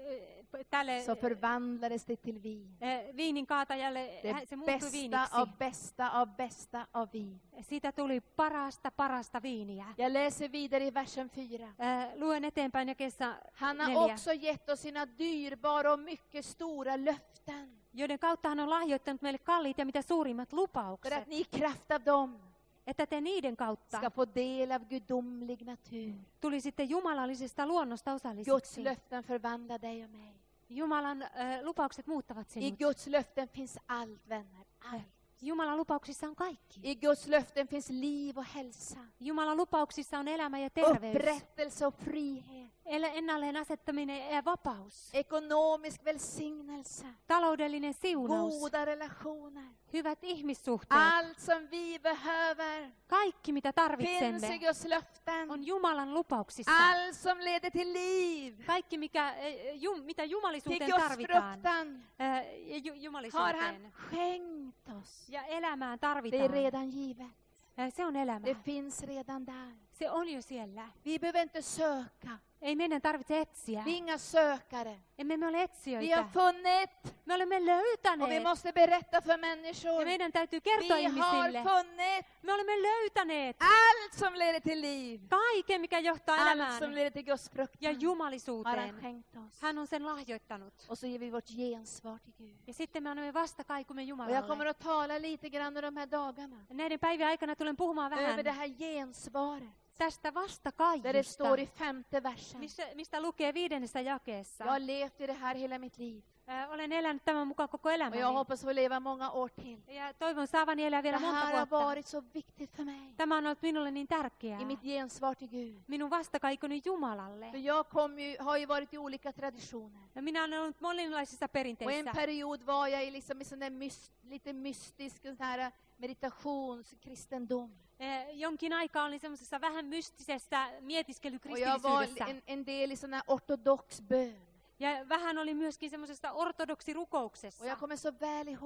tälle så förvandlades det till vin. viinin kaatajalle, Det se muuttui bästa viiniksi. av bästa av bästa av vin. Siitä tuli parasta viiniä. Jag läser vidare i versen 4. Luen eteenpäin jakeessa Han har 4, också gett oss sina dyrbara och mycket stora löften. joiden kautta hän on lahjoittanut meille kalliit ja mitä suurimmat För lupaukset. att ni i kraft av dem Että te niiden kautta ska få del av gudomlig natur. tulisitte jumalallisesta luonnosta Guds osallisiksi. löften förvandlar dig och mig. Jumalan lupaukset muuttavat I sinut. Guds löften finns allt, vänner. Allt. Jumalan lupauksissa on kaikki. I Guds löften finns liv och hälsa. Jumalan lupauksissa on elämä ja terveys. Upprättelse och frihet. Ennalleen asettaminen ja vapaus. Ekonomisk välsignelse. Taloudellinen siunaus. Goda relationer. Hyvät ihmissuhteet. Allt som vi behöver Kaikki mitä finns i tarvitsemme Guds löften. on Jumalan lupauksissa. Allt som leder till liv, Kaikki mitä till jumalisuuteen Guds tarvitaan. fruktan, har Jumalisuuteen. han skänkt oss. Ja elämään Det är tarvitaan. redan givet. Se on elämä. Det finns redan där. Se on jo siellä. Vi behöver inte söka. Ei meidän tarvitse etsiä. Vi är inga sökare. Emme me ole Vi har etsijöitä. funnit Me olemme och vi löytäneet. måste berätta för Ja människor. meidän täytyy kertoa Vi har ihmisille. funnit Me olemme löytäneet allt som leder till liv. kaiken, mikä johtaa Allt elämään som leder till Guds ja fruktan har han jumalisuuteen. skänkt oss. Hän on sen lahjoittanut. Och så ger vi vårt gensvar till Gud. Ja sitten me annamme vastakaikumme Och jag kommer Jumalalle. att tala lite grann de här dagarna Näiden päivien aikana tulen puhumaan över det vähän här gensvaret. tästä Där det vastakaikusta, står i 5:e versen. mistä lukee 5. jakeessa. Jag har levt i det här hela mitt liv. Olen elänyt tämän mukaan koko Och elämäni. jag hoppas få leva många år till. Ja toivon saavani elää Det vielä monta här har vuotta. varit så viktigt för mig. Tämä on ollut minulle niin tärkeää. I mitt gensvar till Gud. Minun vastakaikoni Jumalalle. För jag har ju varit i olika traditioner. Ja minä olen ollut monenlaisissa Och en perinteissä. period var jag i sån där lite mystisk sån här meditationskristendom. Jonkin aikaa olin semmoisessa vähän mystisessä Och jag var mietiskelykristilisyydessä. en del i sån här ortodox bön. Ja vähän olin myöskin semmoisessa Och ortodoksirukouksessa. jag kommer så väl ihåg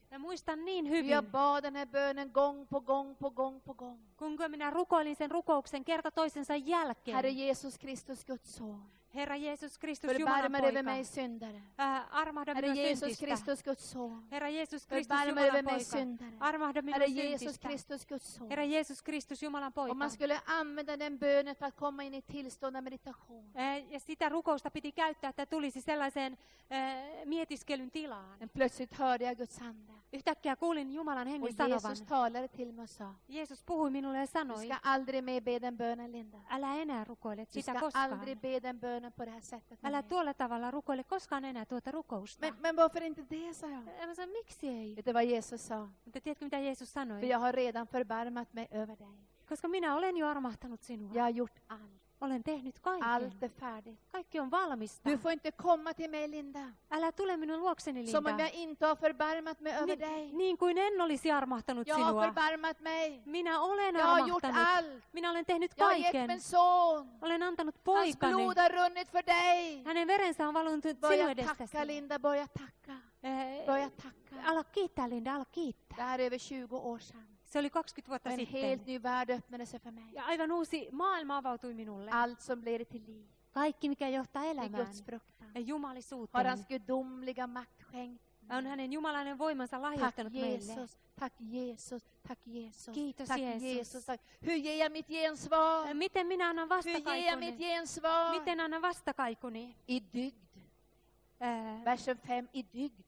Ja muistan niin Jag hyvin, bad den här bönen gång på gång på gång på gång. kuinka minä rukoilin sen rukouksen kerta toisensa Herre jälkeen. Jesus Kristus, Guds son. Herra Jeesus Kristus, Jumalan Förbarma dig över poika. mig syndare. Armahda Herre minua Jesus syntistä. Kristus, Guds son. Herra Jeesus Kristus, Förbarma dig över Jumalan mig poika. syndare. Armahda minua Herre Jesus syntistä. Kristus, Guds son. Herra Jeesus Kristus, Jumalan Om poika. man skulle använda den bönen för att komma in i tillstånd av meditation. Ja sitä rukousta piti käyttää, että tulisi sellaiseen mietiskelyn tilaan. Men plötsligt hörde jag Guds ande. Yhtäkkiä kuulin Jumalan Och hengen sanovan. Jesus talade till mig och sa: Jeesus puhui minulle ja du sanoi, ska aldrig mer be den bönen, Linda. älä enää rukoile Du sitä ska koskaan. aldrig be den bönen på det här sättet. Älä tuolla tavalla rukoile koskaan enää tuota rukousta. Men varför inte det, sa jag. Mä sanoin, miksi ei? Vet du vad Jesus sa? Mutta tiedätkö mitä Jeesus För sanoi? jag har redan förbarmat mig över dig. Koska minä olen jo armahtanut sinua. Jag har gjort allt. Olen tehnyt kaiken. Allt är färdigt. Kaikki on valmista. Du får inte komma till mig, Linda, Älä tule minun luokseni, som om Linda. jag inte har förbarmat mig över dig. Niin kuin en olisi armahtanut Jag har sinua. förbarmat mig. Minä olen Jag har gjort armahtanut. allt. Minä olen tehnyt Jag har gett kaiken. min son. Olen antanut Hans poikani. blod har runnit för dig. Hänen verensä on valunut sinun Börja edestäsi. tacka, Linda, börja tacka. Eh, Börja tacka. Ala kiittää, Linda, ala kiittää. Det här är över 20 år sedan. Se oli 20 vuotta En sitten. helt ny värld öppnade sig för mig. Ja aivan uusi maailma avautui minulle. Allt som leder till liv, Kaikki, mikä johtaa till elämään Guds fruktan, ja har jumalisuuteen. hans gudomliga makt skänkt. On hänen jumalainen voimansa Tack lahjoittanut meille. Jesus, tack Jesus, tack Jesus. Kiitos, Tack Jesus. Jesus. Tack. Hur ger jag mitt gensvar? Miten minä annan Hur ger jag mitt vastakaikuni? gensvar? Miten annan vastakaikuni? I dygd. Äh, Versen 5, i dygd.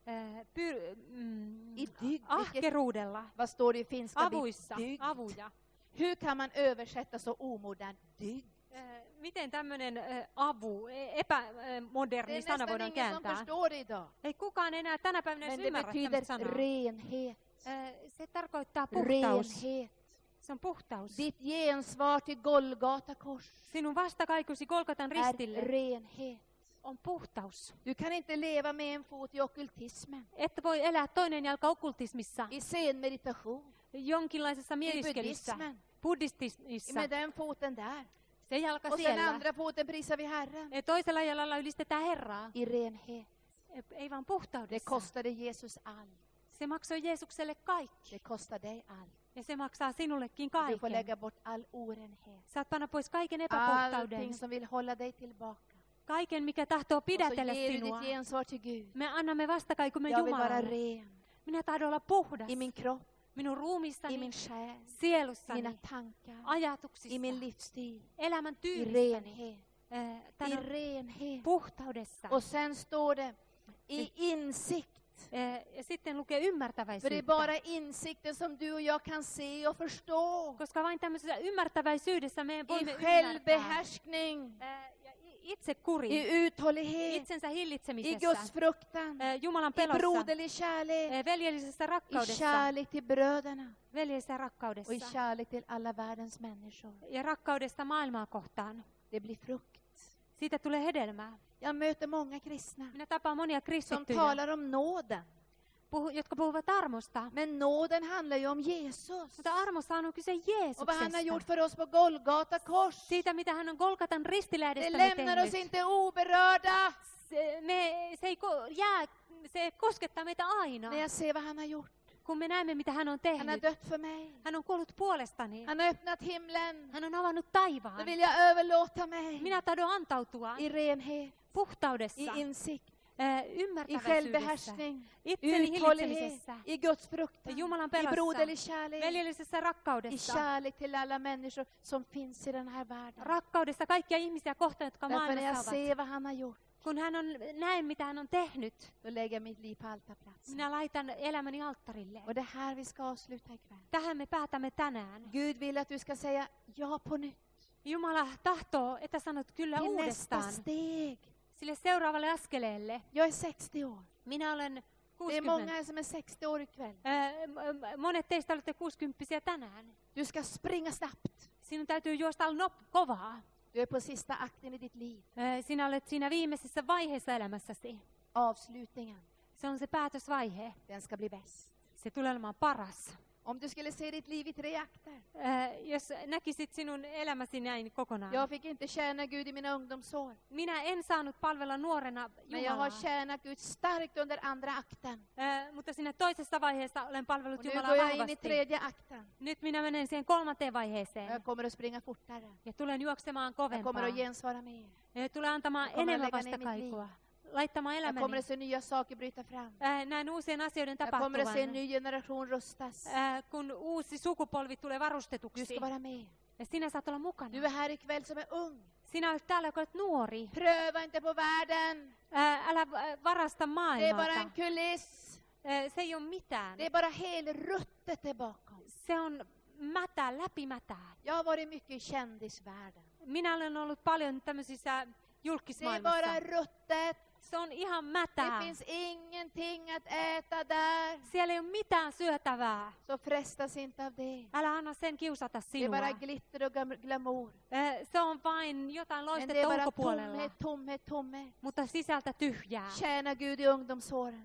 I dygd. Vilket, Ahkeruudella. vad står det i finska? Avuissa. Dygd. Avuja. Hur kan man översätta så omodernt? Dygd. Miten tämmöinen avu, epämoderni Det är sana nästan voidaan ingen som kääntää? förstår det idag. Ei kukaan enää tänä päivänä edes Men det ymmärrä betyder tämmöistä sanaa. renhet. Se tarkoittaa puhtaus. Renhet. Se on puhtaus. Ditt gensvar till Golgata kors Sinun vastakaikusi Golgatan är ristille renhet. on puhtaus. Du kan inte leva med en fot i ockultismen, Et voi elää toinen jalka okkultismissa, i senmeditation, jonkinlaisessa i mietiskelyssä, buddhismen. buddhistismissa. Med den foten där. Se jalka Och sen siellä. andra foten prisar vi Herren. Ja toisella jalalla ylistetään Herraa. I renhet. Ei vaan Det puhtaudessa. kostade Jesus allt. Se maksoi Jeesukselle kaikki. Det kostar dig allt. Ja se maksaa sinullekin Du får kaiken. lägga bort all orenhet. Saat panna pois kaiken Allting epäpuhtauden. som vill hålla dig tillbaka. Kaiken, mikä tahtoo Och så pidätellä ger du sinua. ditt gensvar till Gud. Me annamme vastakaikumme Jag vill vara Jumalalle. ren Minä tahdon olla puhdas. i min kropp, Minun i ruumissani, min själ, sielussani, mina tankar, ajatuksissa, i min livsstil, elämän i tyylissäni, renhet. I tänä renhet. puhtaudessa. Och sen står det i insikt. Ja sitten lukee För det är ymmärtäväisyyttä. bara insikten som du och jag kan se och förstå. Koska vain tämmöisessä ymmärtäväisyydessä me I voimme ymmärtää. självbehärskning, Ja itsekuri, i uthållighet, itsensä i hillitsemisessä, Guds fruktan, Jumalan i pelossa, broderlig kärlek, veljellisessä i rakkaudessa, kärlek till bröderna veljellisessä och i rakkaudessa kärlek till alla världens människor. ja rakkaudesta maailmaa kohtaan. Det blir frukt. Siitä tulee hedelmää. Jag möter många kristna Minä tapaan monia som kristittyjä, talar om nåden. jotka puhuvat armosta. Men nåden handlar ju om Jesus. Mutta armossa on kyse Och vad han har gjort Jeesuksesta. för oss på Golgata kors. Siitä, mitä hän on Golgatan Det ristilähdestämme lämnar oss tehnyt. inte oberörda Se koskettaa meitä aina, när jag ser vad han har gjort. kun me näemme, mitä hän on Han har tehnyt. dött för mig. Hän on kuollut puolestani. Han har öppnat himlen. Hän on avannut Då taivaan. vill jag överlåta mig Minä tahdon antautua i renhet, puhtaudessa, i insikt, i ymmärtäväisyydessä, självbehärskning, i itseni uthållighet, hillitsemisessä, i Guds fruktan, Jumalan i pelossa, broderlig kärlek, veljellisessä i rakkaudessa, kärlek till alla människor som finns i den här världen. rakkaudessa kaikkia ihmisiä kohtaan, jotka Därför när jag maailmassa ovat. ser vad han har gjort, Kun näen, mitä hän on tehnyt, då lägger jag mitt liv på altarplatsen. minä laitan elämäni alttarille. Och det är här vi ska avsluta ikväll. Tähän me päätämme tänään. Gud vill att du ska säga ja på nytt. Jumala tahtoo, että sanot kyllä Till nästa uudestaan steg. sille seuraavalle askeleelle. Jag är 60 år. Minä olen Det är 60. många här som är 60 år ikväll. Monet teistä olette 60 tänään. Du ska springa snabbt. Sinun täytyy juosta kovaa. Du är på sista akten i ditt liv. Sinä olet siinä viimeisessä vaiheessa elämässäsi. Avslutningen, Se on se päätösvaihe. den ska bli bäst. Se tulee olemaan paras. Om du skulle se ditt liv i 3 akter. Jos näkisit sinun elämäsi näin kokonaan. Jag fick inte tjäna Gud i mina ungdomsår. Minä en saanut palvella nuorena Men jag har Jumalaa. tjänat Gud starkt under andra akten. Mutta siinä toisessa vaiheessa olen Och palvellut nu Jumalaa går jag in i vahvasti. 3:e akten. Nyt minä menen siihen 3. vaiheeseen. Jag kommer att springa fortare. Ja tulen juoksemaan Jag kommer kovempaa. att gensvara mer. Ja tulen antamaan Jag kommer att enemmän lägga ner mitt vastakaikua. Laittamaan Jag kommer elämäni. att se nya saker bryta fram. Näin uusien asioiden Jag kommer att se en tapahtuvan. ny generation rustas. Kun uusi sukupolvi tulee Du varustetuksi. ska vara med. Ja sinä saat olla mukana. Du är här ikväll som är ung. Sinä olet täällä, joka olet nuori. Pröva inte på världen. Älä varasta Det är bara en maailmalta. kuliss. Se ei ole mitään. Det är bara helruttet där bakom. Se on mätä, läpimätää. Jag har varit mycket i kändisvärlden. Minä olen ollut paljon tämmöisissä Det är julkismaailmassa. bara ruttet. Se on ihan Det mätää. finns ingenting att äta där. Siellä ei ole mitään syötävää. Så frestas inte av det. Älä anna sen kiusata Det är sinua. bara glitter och glamour. Se on vain jotain Men det är loistetta bara ulkopuolella, tomhet, tomhet, tomhet. mutta sisältä tyhjää. Tjäna Gud i ungdomsåren.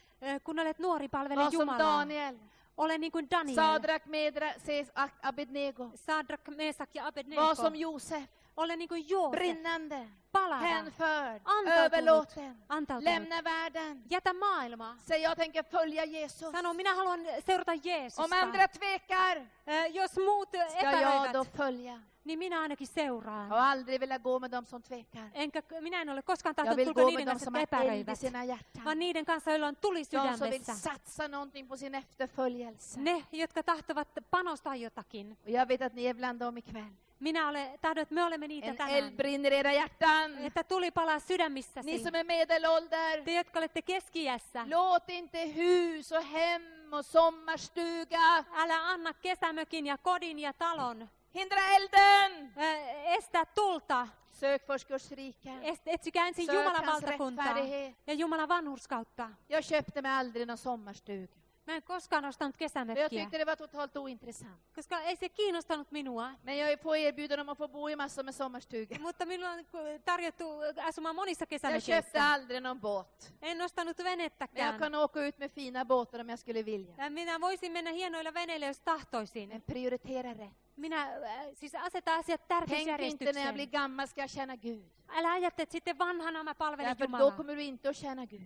Kun olet nuori, palvele Var som Jumalaa. Daniel. Ole niin kuin Daniel. Sadrak, Medrak, Abednego. Sadrak, Mesak ja Abednego. Var som Josef. Ole niin kuin Joosef. Brinnande. Palava. Hänförd. Antautunut. Överlåten. Antautunut. Lämna världen. Jätä maailmaa. Säg jag tänker följa Jesus. Sano, minä haluan seurata Om Jeesusta. andra tvekar Jos muut ska jag då epäröivät, följa. niin minä ainakin seuraan. Jag har aldrig velat gå med dem som tvekar. Minä en ole koskaan Jag tahtonut vill kulkea gå niiden med dem kanssa, som jotka har eld i epäröivät, sina hjärtan. vaan niiden kanssa, joilla on tuli De som vill sydämessä. satsa någonting på sin efterföljelse. Ne, jotka tahtovat panostaa jotakin. Och jag vet att ni är bland dem ikväll. Tahdon, että me olemme niitä En tänään. eld brinner i era hjärtan. Että tuli palaa sydämissäsi. Ni som är medelålder. Te, jotka olette keski-iässä. Låt inte hus och hem och sommarstuga Älä anna kesämökin ja kodin ja talon. hindra elden. Estää tulta. Sök först Guds rike. Etsikää ensin Sök Jumalan hans valtakuntaa rättfärdighet. ja Jumalan vanhurskautta. Jag köpte mig aldrig någon sommarstuga. Mä en koskaan ostanut För jag kesämökkiä, tyckte det var totalt ointressant. koska ei se kiinnostanut minua. Men jag är på erbjuden om att få bo i massor med sommarstugor. Mutta minulla on tarjottu asumaan monissa Jag köpte kesämökeissä. aldrig någon båt. En ostanut Men jag venettäkään. kan åka ut med fina båtar om jag skulle vilja. Minä voisin mennä hienoilla veneillä, jos tahtoisin. Men prioritera rätt. Minä siis aseta asiat Tänk inte när jag tärkeysjärjestykseen. blir gammal ska jag tjäna Gud. Älä ajattele, että sitten vanhana mä palvelen Därför då Jumalaa. kommer du inte att tjäna Gud.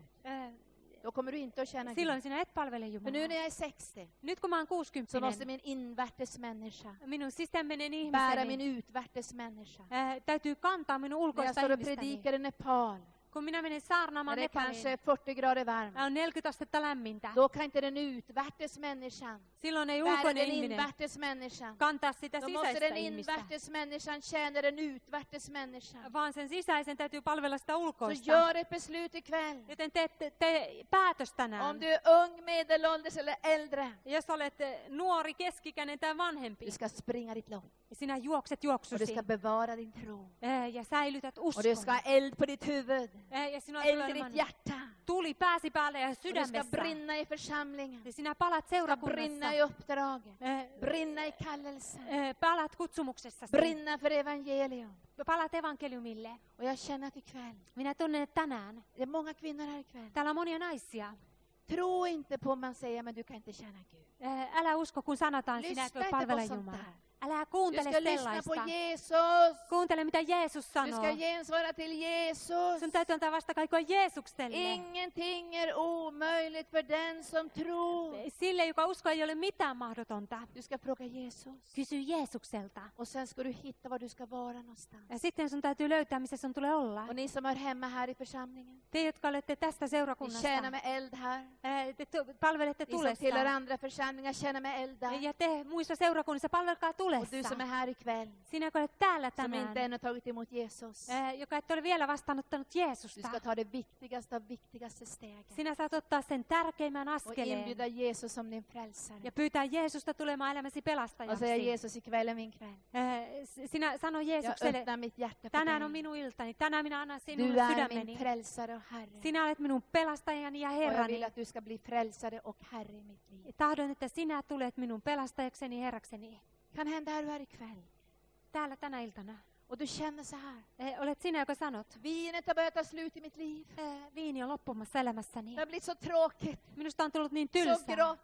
Då kommer du inte att tjäna Gud. Silloin sinä et palvele För nu när Jumalaa. jag är 60 Nyt kun mä oon så 60, måste min invärtes människa minun sisäinen bära min ihmiseni utvärtes människa. täytyy kantaa minun När jag ulkoista står och ihmistäni. predikar i Nepal, Kun minä menen när saarnaamaan det kanske Nepaliin, är 40 grader varmt, on 40 astetta lämmintä. då kan inte den utvärtes människan Silloin ei bära ulkoinen den ihminen invärtes människan. kantaa sitä Då måste sisäistä den ihmistä, invärtes människan tjäna den utvärtes människan. vaan sen sisäisen täytyy palvella sitä Så ulkoista. gör ett beslut ikväll. Joten tee päätös Om tänään. du är ung, medelålders eller äldre, Jos olet nuori, keskikäinen tai vanhempi, du ska springa ditt lopp. sinä juokset Och du juoksusi ska bevara din tro. ja säilytät Och du uskon. ska ha eld på ditt huvud. Ja sinulla Eld tulee i ditt olemaan hjärta. tuli pääsi päälle ja Och du ska sydämessä. brinna i församlingen. Ja sinä palat Du ska brinna seurakunnassa. i uppdraget. Brinna i kallelsen. Palat kutsumuksessasi. Brinna för evangelium. Palat evankeliumille. Och jag känner att ikväll, Minä tunnen, että tänään det är många kvinnor här ikväll. täällä on monia naisia. Tro inte på man säger men du kan inte tjäna Gud. Älä usko, kun sanotaan, sinä Lyssna et voi inte palvella på sånt Jumalaa. där. Älä Du kuuntele ska lyssna på sellaista. Jesus. Kuuntele, mitä Jeesus Du sanoo. ska gensvara till Jesus. Sun täytyy antaa vastakaikua Jeesukselle. Ingenting är omöjligt för den som tror. Sille, joka uskoo, ei ole mitään mahdotonta. Du ska fråga Jesus. Kysy Jeesukselta. Och sen ska du hitta var du ska vara någonstans. Ja sitten sun täytyy löytää, missä sun tulee olla. Och ni som är hemma här i församlingen. Te, jotka olette tästä Ni seurakunnasta, tjänar med eld här. te palvelette Ni som tillhör tulessa. andra församlingar tjänar med eld där. Ja te muissa seurakunnissa palvelkaa Och du tulessa. som är här ikväll. Sinä, joka olet täällä Som inte tänään, ännu tagit emot Jesus. joka et ole vielä vastaanottanut Du Jeesusta. ska ta det viktigaste av viktigaste steget. Sinä saat ottaa sen tärkeimmän Och askeleen inbjuda Jesus som din frälsare. ja pyytää Jeesusta tulemaan elämäsi Och säga pelastajaksi. Jesus, ikväll är min kväll. Sinä sano Jag Jeesukselle, öppnar mitt hjärta för tänään on dig. minun iltani, tänään minä annan Du sinulle är min sydämeni. frälsare och Herre. Sinä olet minun pelastajani ja Och jag vill herrani. att du ska bli frälsare och Herre i mitt liv. Tahdon, että sinä tulet minun pelastajakseni ja herrakseni. Kan hända här du är ikväll. Täällä tänä iltana. Och du känner så här. Olet sinä, joka sanot, Vinet har börjat ta slut i mitt liv. viini on loppumassa elämässäni. Det har blivit så tråkigt. Minusta on tullut niin Så tylsää. grått.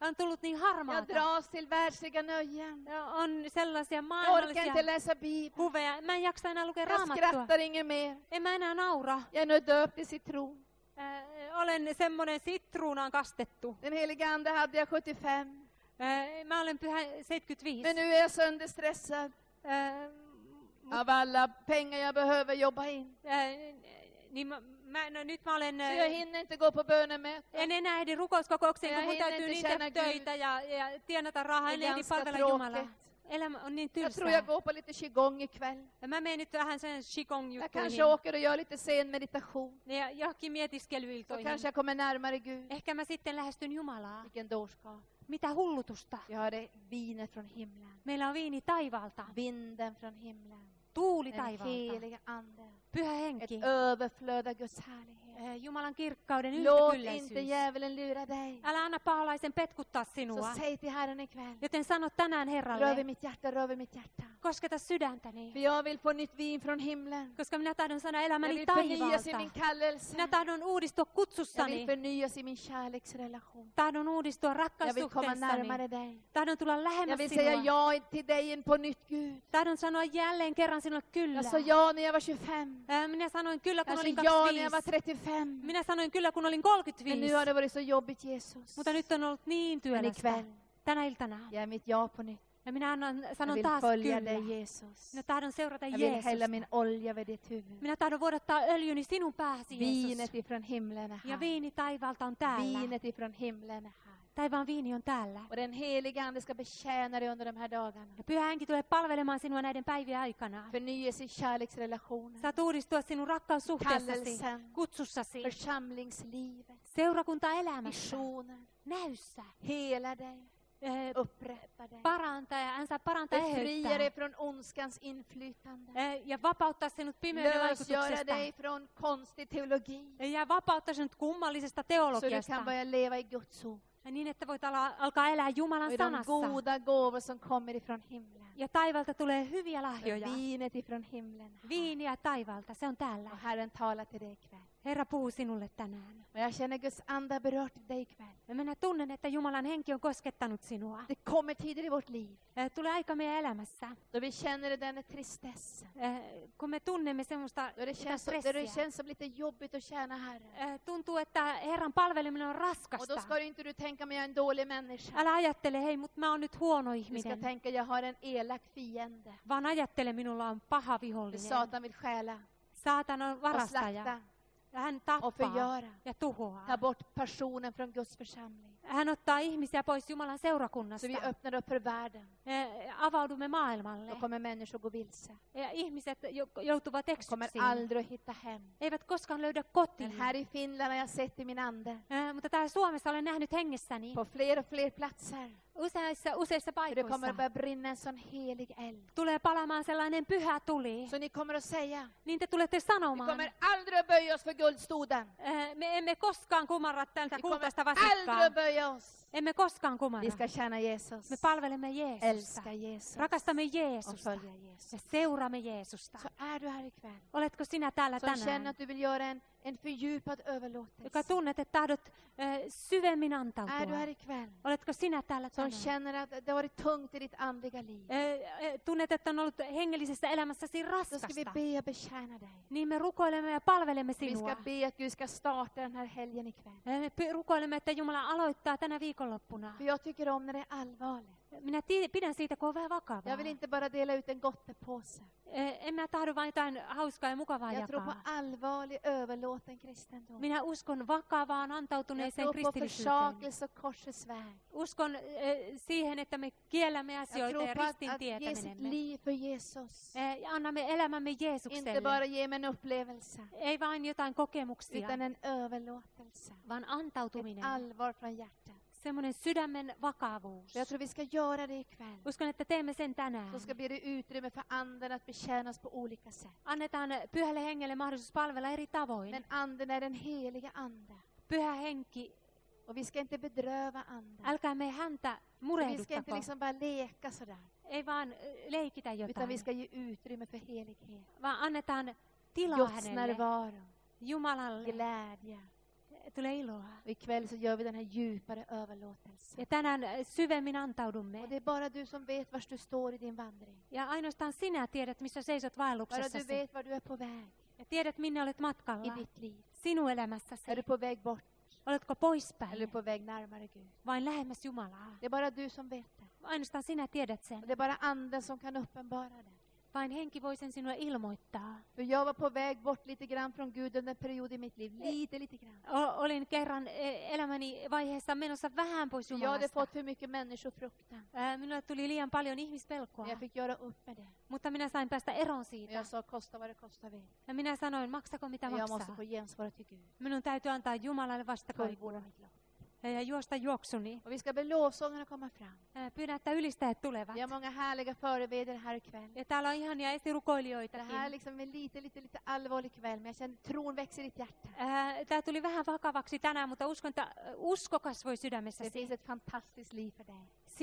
On tullut niin Jag harmaata. dras till världsliga nöjen. Ja on sellaisia Jag orkar maailmallisia inte läsa Bibeln. huveja. Mä en jaksa enää lukea Jag raamattua. skrattar inget mer. En mä enää naura. Jag är nu döpt i citron. Olen semmoinen sitruunaan kastettu. Den heliga ande hade jag 75. Mä olen pyhä 75. Men nu är jag sönderstressad av alla pengar jag behöver jobba in. Niin nyt mä olen... Så jag hinner inte gå på bönemöten. En enää ehdi rukouskokoukseen, kun mun hinner täytyy inte niitä tjäna töitä ja tienata rahaa. Det En är ehdi ganska palvella Jumalaa. tråkigt. Elämä on niin Jag tror tylsää. jag går på lite qigong ikväll. Mä menen nyt vähän sen Jag qigong-juttuihin kanske åker och gör lite sen meditation. ja johonkin Så mietiskelyltoihin. kanske jag kommer närmare Gud. Ehkä mä sitten lähestyn Jumalaa. Vilken dårskap. Mitä hullutusta. Vi har det vinet från himlen. Meillä on viini taivaalta. Vinden från himlen. Tuuli Den taivaalta. heliga ande. Pyhä Ett henki. överflöd av Guds härlighet. Jumalan kirkkauden Låt inte yltäkylläisyys. djävulen lura dig. Älä anna paholaisen petkuttaa Så sinua. säg till Herren ikväll. Joten sano tänään Rör vid Herralle, mitt hjärta, rör vid mitt hjärta. kosketa sydäntäni. För jag vill få nytt vin från himlen. Koska minä tahdon saada Jag elämäni vill förnyas i taivaalta. min kallelse. Minä tahdon uudistua Jag vill kutsussani. förnyas i min kärleksrelation. Tahdon uudistua Jag vill komma rakkaussuhteessani. närmare dig. Tahdon tulla Jag lähemmäs vill säga sinua. ja till dig på nytt Gud. Tahdon sanoa jälleen kerran sinulle kyllä. Jag sa ja när jag var 25. Minä sanoin kyllä, kun Jag sa olin ja när jag var 25. 35. Minä sanoin kyllä, kun olin Men 35. nu har det varit så jobbigt Jesus. Mutta nyt on ollut niin Men työlästä. ikväll, Tänä iltana. jag är mitt ja på nytt. Ja minä Jag sanon vill taas följa kyllä. dig Jesus. Minä tahdon seurata Jag vill hälla Jeesusta. min olja vid ditt huvud. Minä tahdon vuodattaa öljyni sinun pääsi, Jeesus. Vinet ifrån himlen är Ja här. viini taivaalta on täällä. Vinet ifrån himlen är här. Taivaan viini on täällä. Och den heliga ande ska betjäna dig under de här dagarna. Ja Pyhä Henki tulee palvelemaan sinua näiden päivien aikana. Förnyelse i kärleksrelationen. Saat uudistua sinun rakkaussuhteessasi, Kallelsen. kutsussasi, Församlingslivet. seurakuntaelämässä, Missioner. näyssä, Hela dig. Upprätta dig. parantaa ja hän saa parantaa ja Befria eheyttää. dig från ondskans inflytande. Ja vapauttaa sinut pimeyden Lösgöra vaikutuksesta. dig från konstig teologi. Ja vapauttaa sinut kummallisesta Så du teologiasta. kan börja leva i Guds ord. Niin, että voit alkaa elää Jumalan Och i de sanassa. goda gåvor som kommer ifrån himlen. Ja taivalta tulee hyviä lahjoja. Vinet ifrån himlen. Viiniä taivalta, se on täällä. Och Herren talar till dig ikväll. Herra puhuu sinulle tänään. Och jag känner Guds ande har berört dig ikväll. Ja minä tunnen, että Jumalan henki on koskettanut sinua. Det kommer tider i vårt liv Tulee aika meidän elämässä, då vi känner den tristess. kun me tunnemme semmoista Då det stressiä. känns som lite jobbigt att tjäna Herren. Tuntuu, että Herran palveleminen on Och då raskasta. ska inte du tänka mig jag är en dålig människa. Älä ajattele, hei, mutta mä oon nyt huono Du ska ihminen. tänka jag har en elak fiende. Vaan ajattele, minulla on paha För vihollinen. Satan vill stjäla Saatan on och varastaja. slakta Ja hän och tappaa förgöra. ja tuhoaa. Ta bort personen från Guds församling. Hän ottaa ihmisiä pois Jumalan Så seurakunnasta. vi öppnar upp för världen. Avaudumme maailmalle. Då kommer människor gå vilse. Ja ihmiset joutuvat De kommer eksyksiin. aldrig att hitta hem. Eivät koskaan löydä Men kotiin. här i Finland har jag sett i min ande. Mutta täällä Suomessa olen nähnyt hengessäni På fler och fler platser. useissa För det kommer paikoissa att börja brinna en sån helig eld. tulee palamaan sellainen pyhä tuli. Så ni kommer att säga. Niin te tulette Vi sanomaan, kommer aldrig att böja oss för guldstoden. me emme koskaan kumarra tältä Vi kommer kultaista aldrig vasikkaa. att böja oss. Emme koskaan kumarra. Vi ska tjäna Jesus. Me palvelemme Jeesusta. Älska Jesus. Rakastamme Och Jeesusta. följa Jesus. Ja seuraamme Jeesusta. Så är du här ikväll. Oletko sinä täällä Som känner tänään, att du vill göra en fördjupad joka överlåtelse. tunnet, että tahdot syvemmin Är du antautua? här ikväll. Oletko sinä täällä Som tänään? känner att det har varit tungt i ditt andliga liv. Tunnet, että on ollut hengellisessä elämässäsi Då ska vi raskasta. be och betjäna dig. Niin me rukoilemme ja palvelemme Vi ska sinua. be att Gud ska starta den här helgen ikväll. Me rukoilemme, että Jumala aloittaa tänä viikonloppuna. För jag tycker om när det är allvarligt. Minä pidän siitä, kun on vähän vakavaa. Jag vill inte bara dela ut en gottepåse. En mä tahdo vain jotain hauskaa ja mukavaa Jag tror på jakaa. allvarlig överlåten kristendom. Minä uskon vakavaan Jag antautuneeseen tror på kristillisyyteen. försakelse och korsets väg. Uskon siihen, että me kiellämme Jag asioita tror ja på ristin att ge tietä sitt menemme. liv för Jesus. Ja annamme elämämme Inte Jeesukselle. bara ge mig en upplevelse. Ei vain jotain kokemuksia, Utan en överlåtelse. vaan Ett antautuminen. allvar från hjärtat. Semmoinen sydämen vakavuus. Jag tror vi ska göra det ikväll. Uskon, että teemme sen tänään. Så ska bli det utrymme för anden att betjäna oss på olika sätt. Annetaan Pyhälle Hengelle mahdollisuus palvella eri tavoin. Men anden är den heliga ande. Pyhä Henki, Och vi ska inte bedröva anden. älkää me häntä Vi ska murehduttako. inte liksom bara leka sådär. Ei vaan leikitä Utan jotain, vi ska ge utrymme för helighet. vaan annetaan tilaa Guds hänelle, närvaro. Jumalalle, Glädje. tulee iloa. Och ikväll så gör vi den här djupare överlåtelsen. Ja tänään syvemmin antaudumme. Och det är bara du som vet var du står i din vandring. Ja ainoastaan sinä tiedät, missä seisot Bara du vaelluksessasi. vet var du är på väg Ja tiedät, minne olet i matkalla. ditt liv. Sinun elämässäsi. Är du på väg bort Oletko eller är poispäin du på väg närmare Gud? vain lähemmäs Jumalaa? Det är bara du som vet det. Ainoastaan sinä tiedät Och sen. det är bara anden som kan uppenbara det. Vain henki voi sen sinulle ilmoittaa. För jag var på väg bort lite grann från Gud under en period i mitt liv. Lite grann. Olin kerran elämäni vaiheessa menossa vähän pois Jag hade Jumalasta. fått för mycket människofruktan. Minulle tuli liian paljon ihmispelkoa, Men jag fick göra upp med det. mutta minä sain päästä eroon Och siitä. jag sa, kosta vad det kosta vill. Ja minä sanoin, maksako mitä Men jag måste maksaa. få gensvara till Gud. Minun täytyy antaa Jumalalle vastakaikua Fullborda mitt lopp. ja juosta juoksuni. Och vi ska be lovsångerna komma fram. Pyydän, että ylistäjät tulevat. Vi har många härliga förebedjare här ikväll. Ja täällä on ihania Det esirukoilijoitakin. här liksom är lite allvarlig kväll, men jag känner tron växer i ditt hjärta. Tämä tuli vähän vakavaksi tänään, mutta uskon, että usko kasvoi Det sydämessäsi. finns ett fantastiskt liv för dig.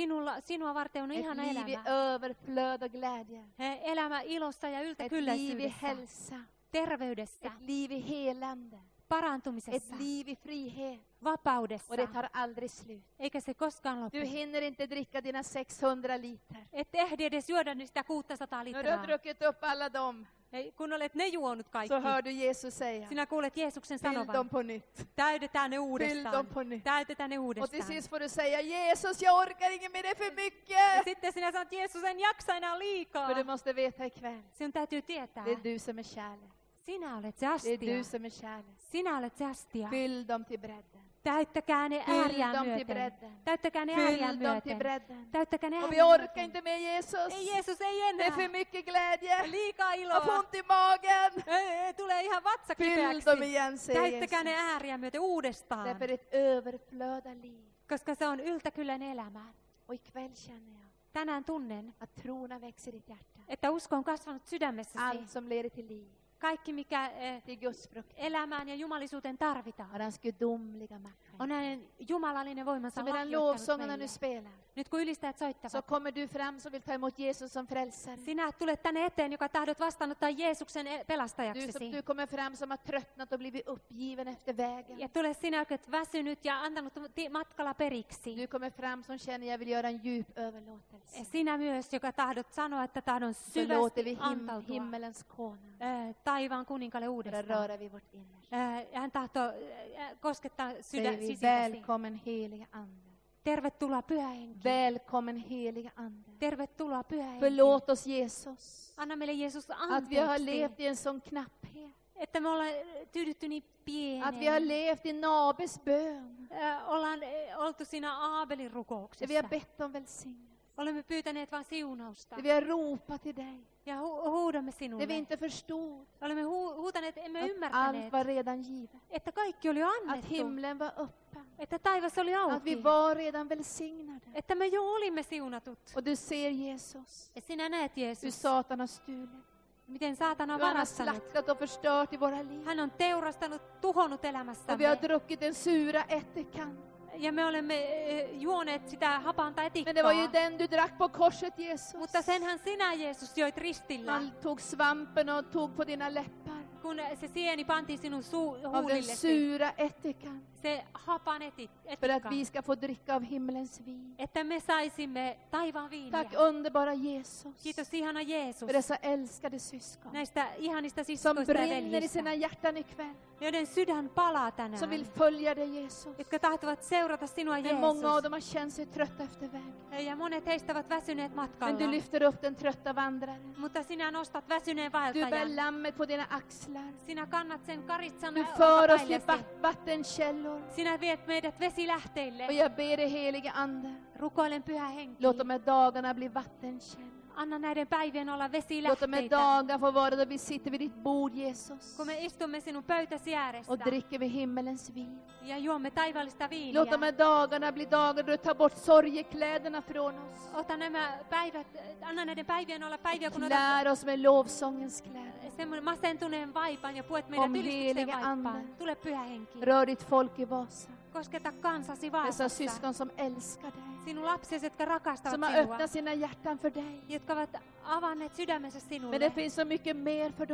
Sinua varten on Ett ihana liv i elämä. överflöd och glädje. Elämä ilossa ja Ett liv i yltäkylläisyydessä, hälsa. terveydessä, Ett liv i helande. Ett parantumisessa, liv i frihet. vapaudessa. Och det tar aldrig slut. Eikä se koskaan loppu. Du hinner inte dricka dina 600 liter. Et ehdi edes juoda sitä 600 När du har litraa. druckit upp alla dem Kun olet ne juonut kaikki, så hör du Jesus säga, sinä kuulet Jeesuksen fyll dem sanovan, på nytt. täytetään ne Fyll dem uudestaan. på nytt. Täytetään ne Och till uudestaan. sist får du säga, Jesus jag orkar inget mer, det är för Ja mycket. sitten sinä sanot, Jeesus en jaksa enää liikaa. För du måste veta ikväll, Sinun täytyy tietää, det är du som är kärlek. sinä olet se Det är astia. du som är kärlek. Sinä olet se astia. Fyll dem till bredden. Täyttäkää ne Fyll ääriään dem till myöten. bredden. Täyttäkää ne ääriään Fyll dem till myöten. bredden. Täyttäkää ne Och vi ääriään orkar myöten. inte med Jesus. Ei Jeesus, ei Det är enää. för mycket glädje. Liikaa Jag får iloa. ont i magen. Tulee ihan vatsa Fyll kipeäksi. dem igen, säger Täyttäkää ne Jesus. ääriään myöten uudestaan. Därför ett överflöd av liv. Koska se on yltäkyllän elämä. Och ikväll känner jag Tänään tunnen, att trona växer i ditt hjärta. että usko on kasvanut sydämessäsi. Allt som leder till liv, Kaikki, mikä till Guds frukt, elämään ja jumalisuuteen tarvitaan, har hans gudomliga makt. on hänen jumalallinen voimansa Så medan lahjoittanut lovsångerna nu meille. spelar, Nyt kun ylistäjät så soittavat, kommer du fram som vill ta emot Jesus som frälsare. sinä tulet tänne eteen, joka tahdot vastaanottaa Jeesuksen Du pelastajaksesi. kommer fram som har tröttnat och blivit uppgiven efter vägen. Ja tule sinä, joka olet väsynyt ja antanut matkalla periksi. Du kommer fram som känner jag vill göra en djup Ja överlåtelse. sinä myös, joka tahdot sanoa, että tahdon Så låter vi syvästi antautua himmelens konung taivaan kuninkalle börja uudestaan. röra vid vårt innersta. Hän tahtoo koskettaa Säger vi sisimmäsi. välkommen heliga ande. Tervetuloa Pyhä Henki. Välkommen heliga ande. Tervetuloa Pyhä Henki. Förlåt oss Jesus. Anna meille Jeesus Att vi har anteeksi, levt i en sån knapphet. että me ollaan tyydytty niin Att vi har pieneen. levt i Nabes bön. Ollaan oltu siinä Aabelin Där vi har rukouksessa. bett om välsignelse. Olemme pyytäneet vain siunausta Där vi har ropat till dig. ja huudamme Där vi sinulle. inte förstod Olemme huutaneet, emme att allt ymmärtäneet, var redan givet. että kaikki oli jo Att annettu. himlen var öppen. Että taivas oli Att vi auki. var redan välsignade. Että me jo olimme siunatut. Och du ser Jesus. Ja sinä näet Hur Jeesus, Satan har stulit. miten saatana on Hur han har varastanut. slaktat och förstört i våra liv. Hän on teurastanut, tuhonnut Och vi har elämässämme. druckit den sura ättikan. Ja me olemme juoneet sitä hapanta Men det var ju etikkaa. den du drack på korset, Jesus. Mutta senhän sinä, Jeesus, joit ristillä, Man tog svampen och tog på dina läppar. kun se sieni pantiin sinun Av den huulillesi. sura ättikan. Se hapan För att etikka. vi ska få dricka av himmelens vin. Että me saisimme taivaan viiniä. Tack underbara Jesus. Kiitos ihana Jeesus. För dessa älskade syskon. Näistä ihanista Som siskoista ja brinner i veljistä, sina hjärtan ikväll. joiden sydän palaa Som tänään. vill följa dig Jesus. Jotka tahtovat seurata sinua, Men många av Jeesus. dem har känt sig trötta efter vägen. Ja monet heistä ovat väsyneet Men matkalla. du lyfter upp den trötta vandraren. Mutta sinä nostat väsyneen Du bär vaeltajan. lammet på dina axlar. Sinä kannat sen karitsan Du för oss till olkapäilläsi. vattenkällor. Sinä viet meidät Och vesilähteille. jag ber dig helige Ande. Rukoilen Pyhä Henki. Låt de här dagarna bli vattenkällor. Anna näiden päivien olla Låt de här vesilähteitä. dagarna få vara då vi sitter vid ditt bord Jesus. Kun me istumme sinun pöytäsi ääressä Och dricker vi himmelens vin. ja juomme taivaallista viiniä. Låt de här dagarna bli dagar då du tar bort sorgekläderna från oss. Ota nämä päivät, anna näiden päivien olla päiviä, kun otat Klär oss med lovsångens kläder. semmoinen masentuneen vaipan ja puet meidät Om ylistyksen helige vaipaan. Ande. Tule Pyhä Henki. Rör ditt folk i Vasa. Kosketa kansasi Dessa Vaasassa. syskon som älskar dig. Sinun lapsesi, jotka rakastavat Som har sinua. öppnat sina hjärtan för dig. Jotka ovat avanneet sydämensä Men sinulle. det finns så mycket mer för dem.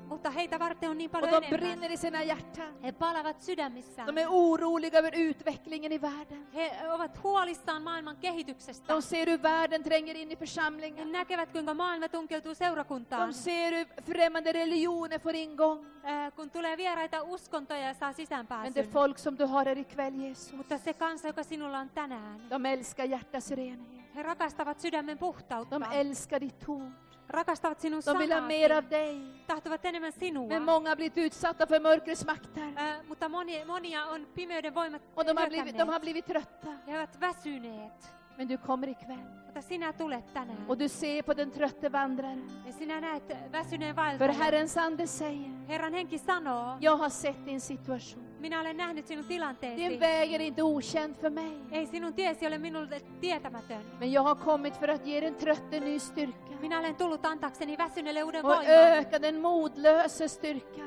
Mutta heitä varten on niin Och paljon de enemmän. brinner i sina hjärtan. He palavat sydämissään. De är oroliga över utvecklingen i världen. He ovat huolissaan maailman kehityksestä. De ser hur världen tränger in i He församlingen. näkevät, kuinka maailma tunkeutuu seurakuntaan. De ser hur främmande religioner får ingång. Kun tulee vieraita uskontoja ja saa Men det är sisäänpääsyn. folk som du har här ikväll, Jesus. Mutta se kansa, joka sinulla on tänään, De älskar hjärtats renhet. he rakastavat sydämen puhtautta. De älskar ditt ord. Rakastavat sinun De vill ha mer av sanasi. dig. Tahtovat enemmän sinua. Men många har blivit utsatta för mörkrets makter. Mutta monia on pimeyden voimat Och de har hyökänneet. blivit trötta. He ovat väsyneet. Men du kommer ikväll. Mutta sinä tulet tänään. Och du ser på den trötte vandraren. Ja sinä näet väsyneen För vaeltajan. Herrens ande säger, Herran henki sanoo, jag har sett din situation. minä olen nähnyt sinun Din tilanteesi. väg är inte okänd för mig. Ei sinun tiesi ole minulle tietämätön. Men jag har kommit för att ge den trötte ny styrka. Minä olen tullut antaakseni väsyneelle uuden Och voiman. öka den modlöse styrka.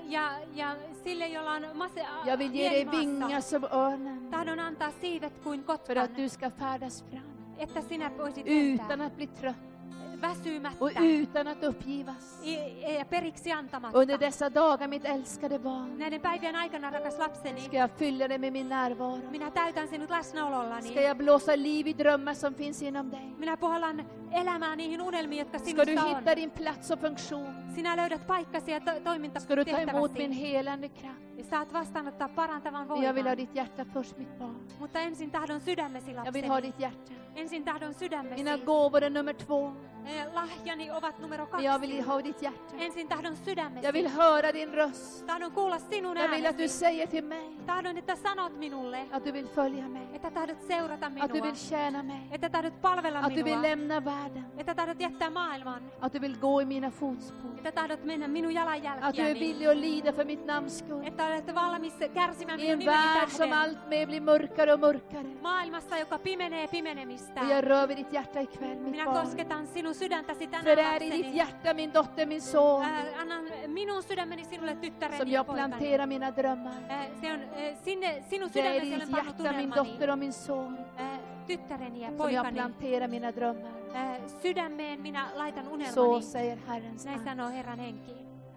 Ja sille, jolla on Jag vill ge dig mieli maassa, vingar som örnen. tahdon antaa siivet kuin För kotkan, att du ska färdas fram. että sinä voisit Utan lentää att bli trött. väsymättä Och utan att uppgivas. ja periksi antamatta. Under dessa dagar, mitt älskade barn, Näiden päivien aikana, rakas lapseni, ska jag fylla dig med min närvaro. minä täytän sinut läsnäolollani. Ska jag blåsa liv i drömmar som finns inom dig. Minä puhallan elämää niihin unelmiin, jotka Ska du sinussa on. hitta din plats och funktion. Sinä löydät paikkasi ja Ska du ta emot min toimintatehtäväsi. helande kraft. Ja saat vastaanottaa parantavan Men jag vill ha voiman. ditt hjärta först, mitt barn. Mutta ensin tahdon sydämesi, Jag vill ha lapseni. ditt hjärta. Ensin tahdon sydämesi. Mina gåvor är nummer 2. Lahjani ovat numero 2. Men jag vill ha ditt hjärta. Ensin tahdon sydämesi. Jag vill höra din röst. Tahdon kuulla sinun Jag vill att du äänesi. säger till mig Tahdon, että sanot minulle, att du vill följa mig. että tahdot seurata Att du minua. vill tjäna mig. Että tahdot palvella Att du vill minua. lämna världen. Että tahdot jättää maailman. Att du vill gå i mina fotspår. Että tahdot mennä minun Att du är jalanjälkiäni. villig att lida för mitt namns skull. Että olet valmis kärsimään I minun en nimeni värld som tähden. allt mer blir mörkare och mörkare. Maailmassa, joka pimenee pimenemistä. Och jag rör vid ditt hjärta ikväll, mitt Minä barn. kosketan sinun sydäntäsi För tänään, det är i ditt lapseni. hjärta, min dotter, min son, Annan minun sydämeni sinulle, som tyttäreni ja jag poikani. planterar mina drömmar. Se on sinun Det är i sydämesi ditt olen pannut hjärta, min unelmani. dotter och min son, Tyttäreni ja som jag poikani. planterar mina drömmar. Sydämeen minä laitan Så unelmani. säger Herrens Näin ande. sanoo Herran henki.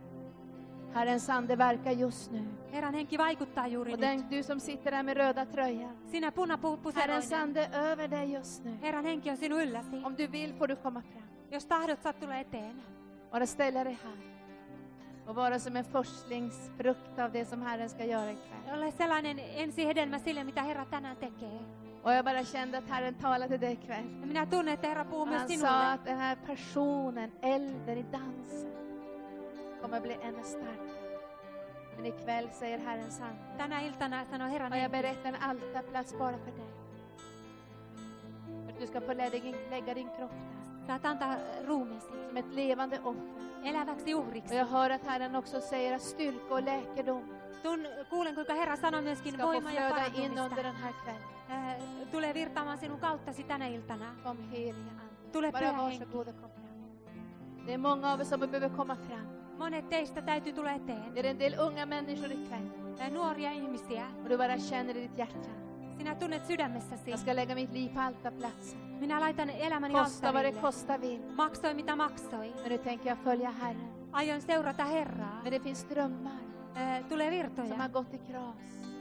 Herrens ande verkar just nu. Herran henki vaikuttaa juuri Och nyt. du som sitter där med röda tröjan. Sinä Herrens punapuseroinen. ande över dig just nu. Herran henki on sinun ylläsi. Om du vill får du komma fram. Jos tahdot, saat tulla eteen. Bara ställa dig här. Och vara som en förstlingsfrukt av det som Herren ska göra ikväll. Ole sellainen ensihedelmä sille, mitä Herra tänään tekee. Och jag bara kände att Herren talade till dig ikväll. Ja minä tunnen, että Herra puhuu Och myös han sa sinulle. att den här passionen, elden i dansen, kommer bli ännu starkare. Men ikväll säger Herrens ande. Tänä iltana sanoo Herran Och jag henki. berättar en altarplats bara för dig. För att du ska få lägga din kropp där. Saat antaa ruumiisi Som ett levande offer. eläväksi Och uhriksi. jag hör att Herren också säger att styrka och läkedom Kuulen, kuinka Herra sanoo myöskin ska få voima ja flöda in under parantumista. den här kvällen. Tulee virtaamaan sinun kauttasi tänä iltana. Kom heliga ande. Tule Bara pyhä varsågod henki. och kom fram. Det är många av er som behöver komma fram. Monet teistä täytyy tulla eteen. Det är en del unga människor ikväll. Nuoria ihmisiä. Och du bara känner i ditt hjärta. Sinä tunnet sydämessäsi. Jag ska lägga mitt liv på altarplatsen. Minä laitan elämäni Kosta vad det alttarille. kosta vill. Maksoi mitä maksoi. Men nu tänker jag följa Herren. Aion seurata Herraa. Men det finns drömmar Tulee som virtoja. har gått i kras.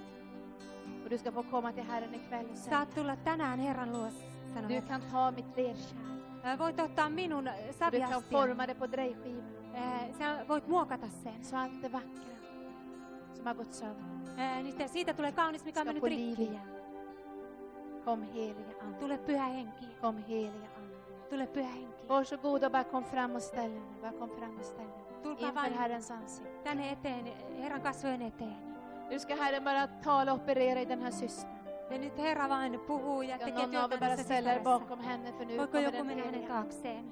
Och du ska få komma till Herren ikväll och säga. Saat tulla tänään Herran luo, sanoo Du Herra. kan ta mitt lerkärl. Voit ottaa minun Och du kan saviastian. forma det på drejskivan. Sä voit muokata sen. Så allt det vackra som har gått sönder Niin siitä tulee kaunis, mikä on ska mennyt få liv rikki. igen. Kom heliga ande. Tule pyhä henki. Kom heliga ande. Tule pyhä henki. Varsågod och bara kom fram och ställ dig. Bara kom fram och ställ dig. Tulkaa Inför vain Herrens ansikte. tänne eteen, Herran kasvojen eteen. Nu ska Herren bara tala och operera i den här systern. Ja nyt Herra vain puhuu ja Ska tekee någon av er työtä bara tässä ställa er sisärässä. bakom henne för nu Voiko kommer joku den mennä hänen heliga. taakseen?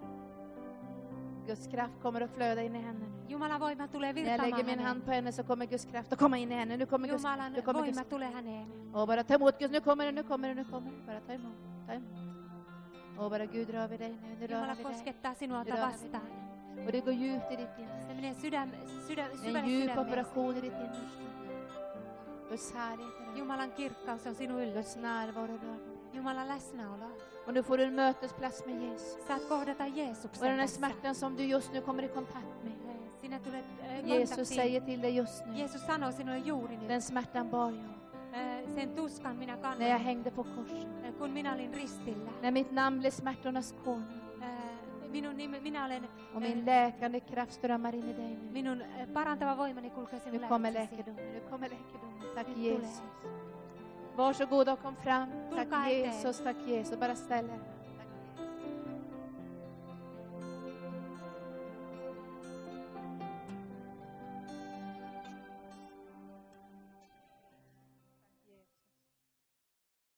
Guds kraft kommer att flöda in i henne nu. Jumalan voima tulee När jag lägger virtaamaan min hand häneen. på henne så kommer Guds kraft att komma in i henne. Nu kommer Guds Jumalan nu kommer Guds voima tulee häneen. Och bara ta emot Gud. Nu kommer det, nu kommer det, nu kommer det. Bara ta emot, ta emot. Och bara Gud rör vid dig nu. Nu rör Jumala han vid dig. koskettaa sinua, Nu ota rör han vid vastaan. dig. Och det går djupt i ditt innersta. Se menee En syvälle djup sydämeen. operation i ditt innersta. Guds härlighet är där. Jumalan kirkkaus on sinun ylläsi. Guds närvaro rör vid dig. Jumalan läsnäolo. Och nu får du en mötesplats med Jesus. Saat kohdata Och Jeesuksen den här tässä. smärtan som du just nu kommer i kontakt med. Sinä tulet Jesus kontaktiin. säger till dig just nu. Jeesus sanoo sinulle juuri nyt. Den smärtan bar jag Sen tuskan minä när jag kannan, hängde på korset. kun minä olin ristillä. När mitt namn blev smärtornas konung. Minä olen, Och min läkande kraft strömmar in i dig nu. minun parantava voimani kulkee sinun Nu kommer lävitsesi. läkedomen. Nu kommer läkedomen. Tack Nyt Jesus. Varsågod och kom fram. Tack Tulkaa eteen. Jesus. Tack Jesus. Bara ställ er.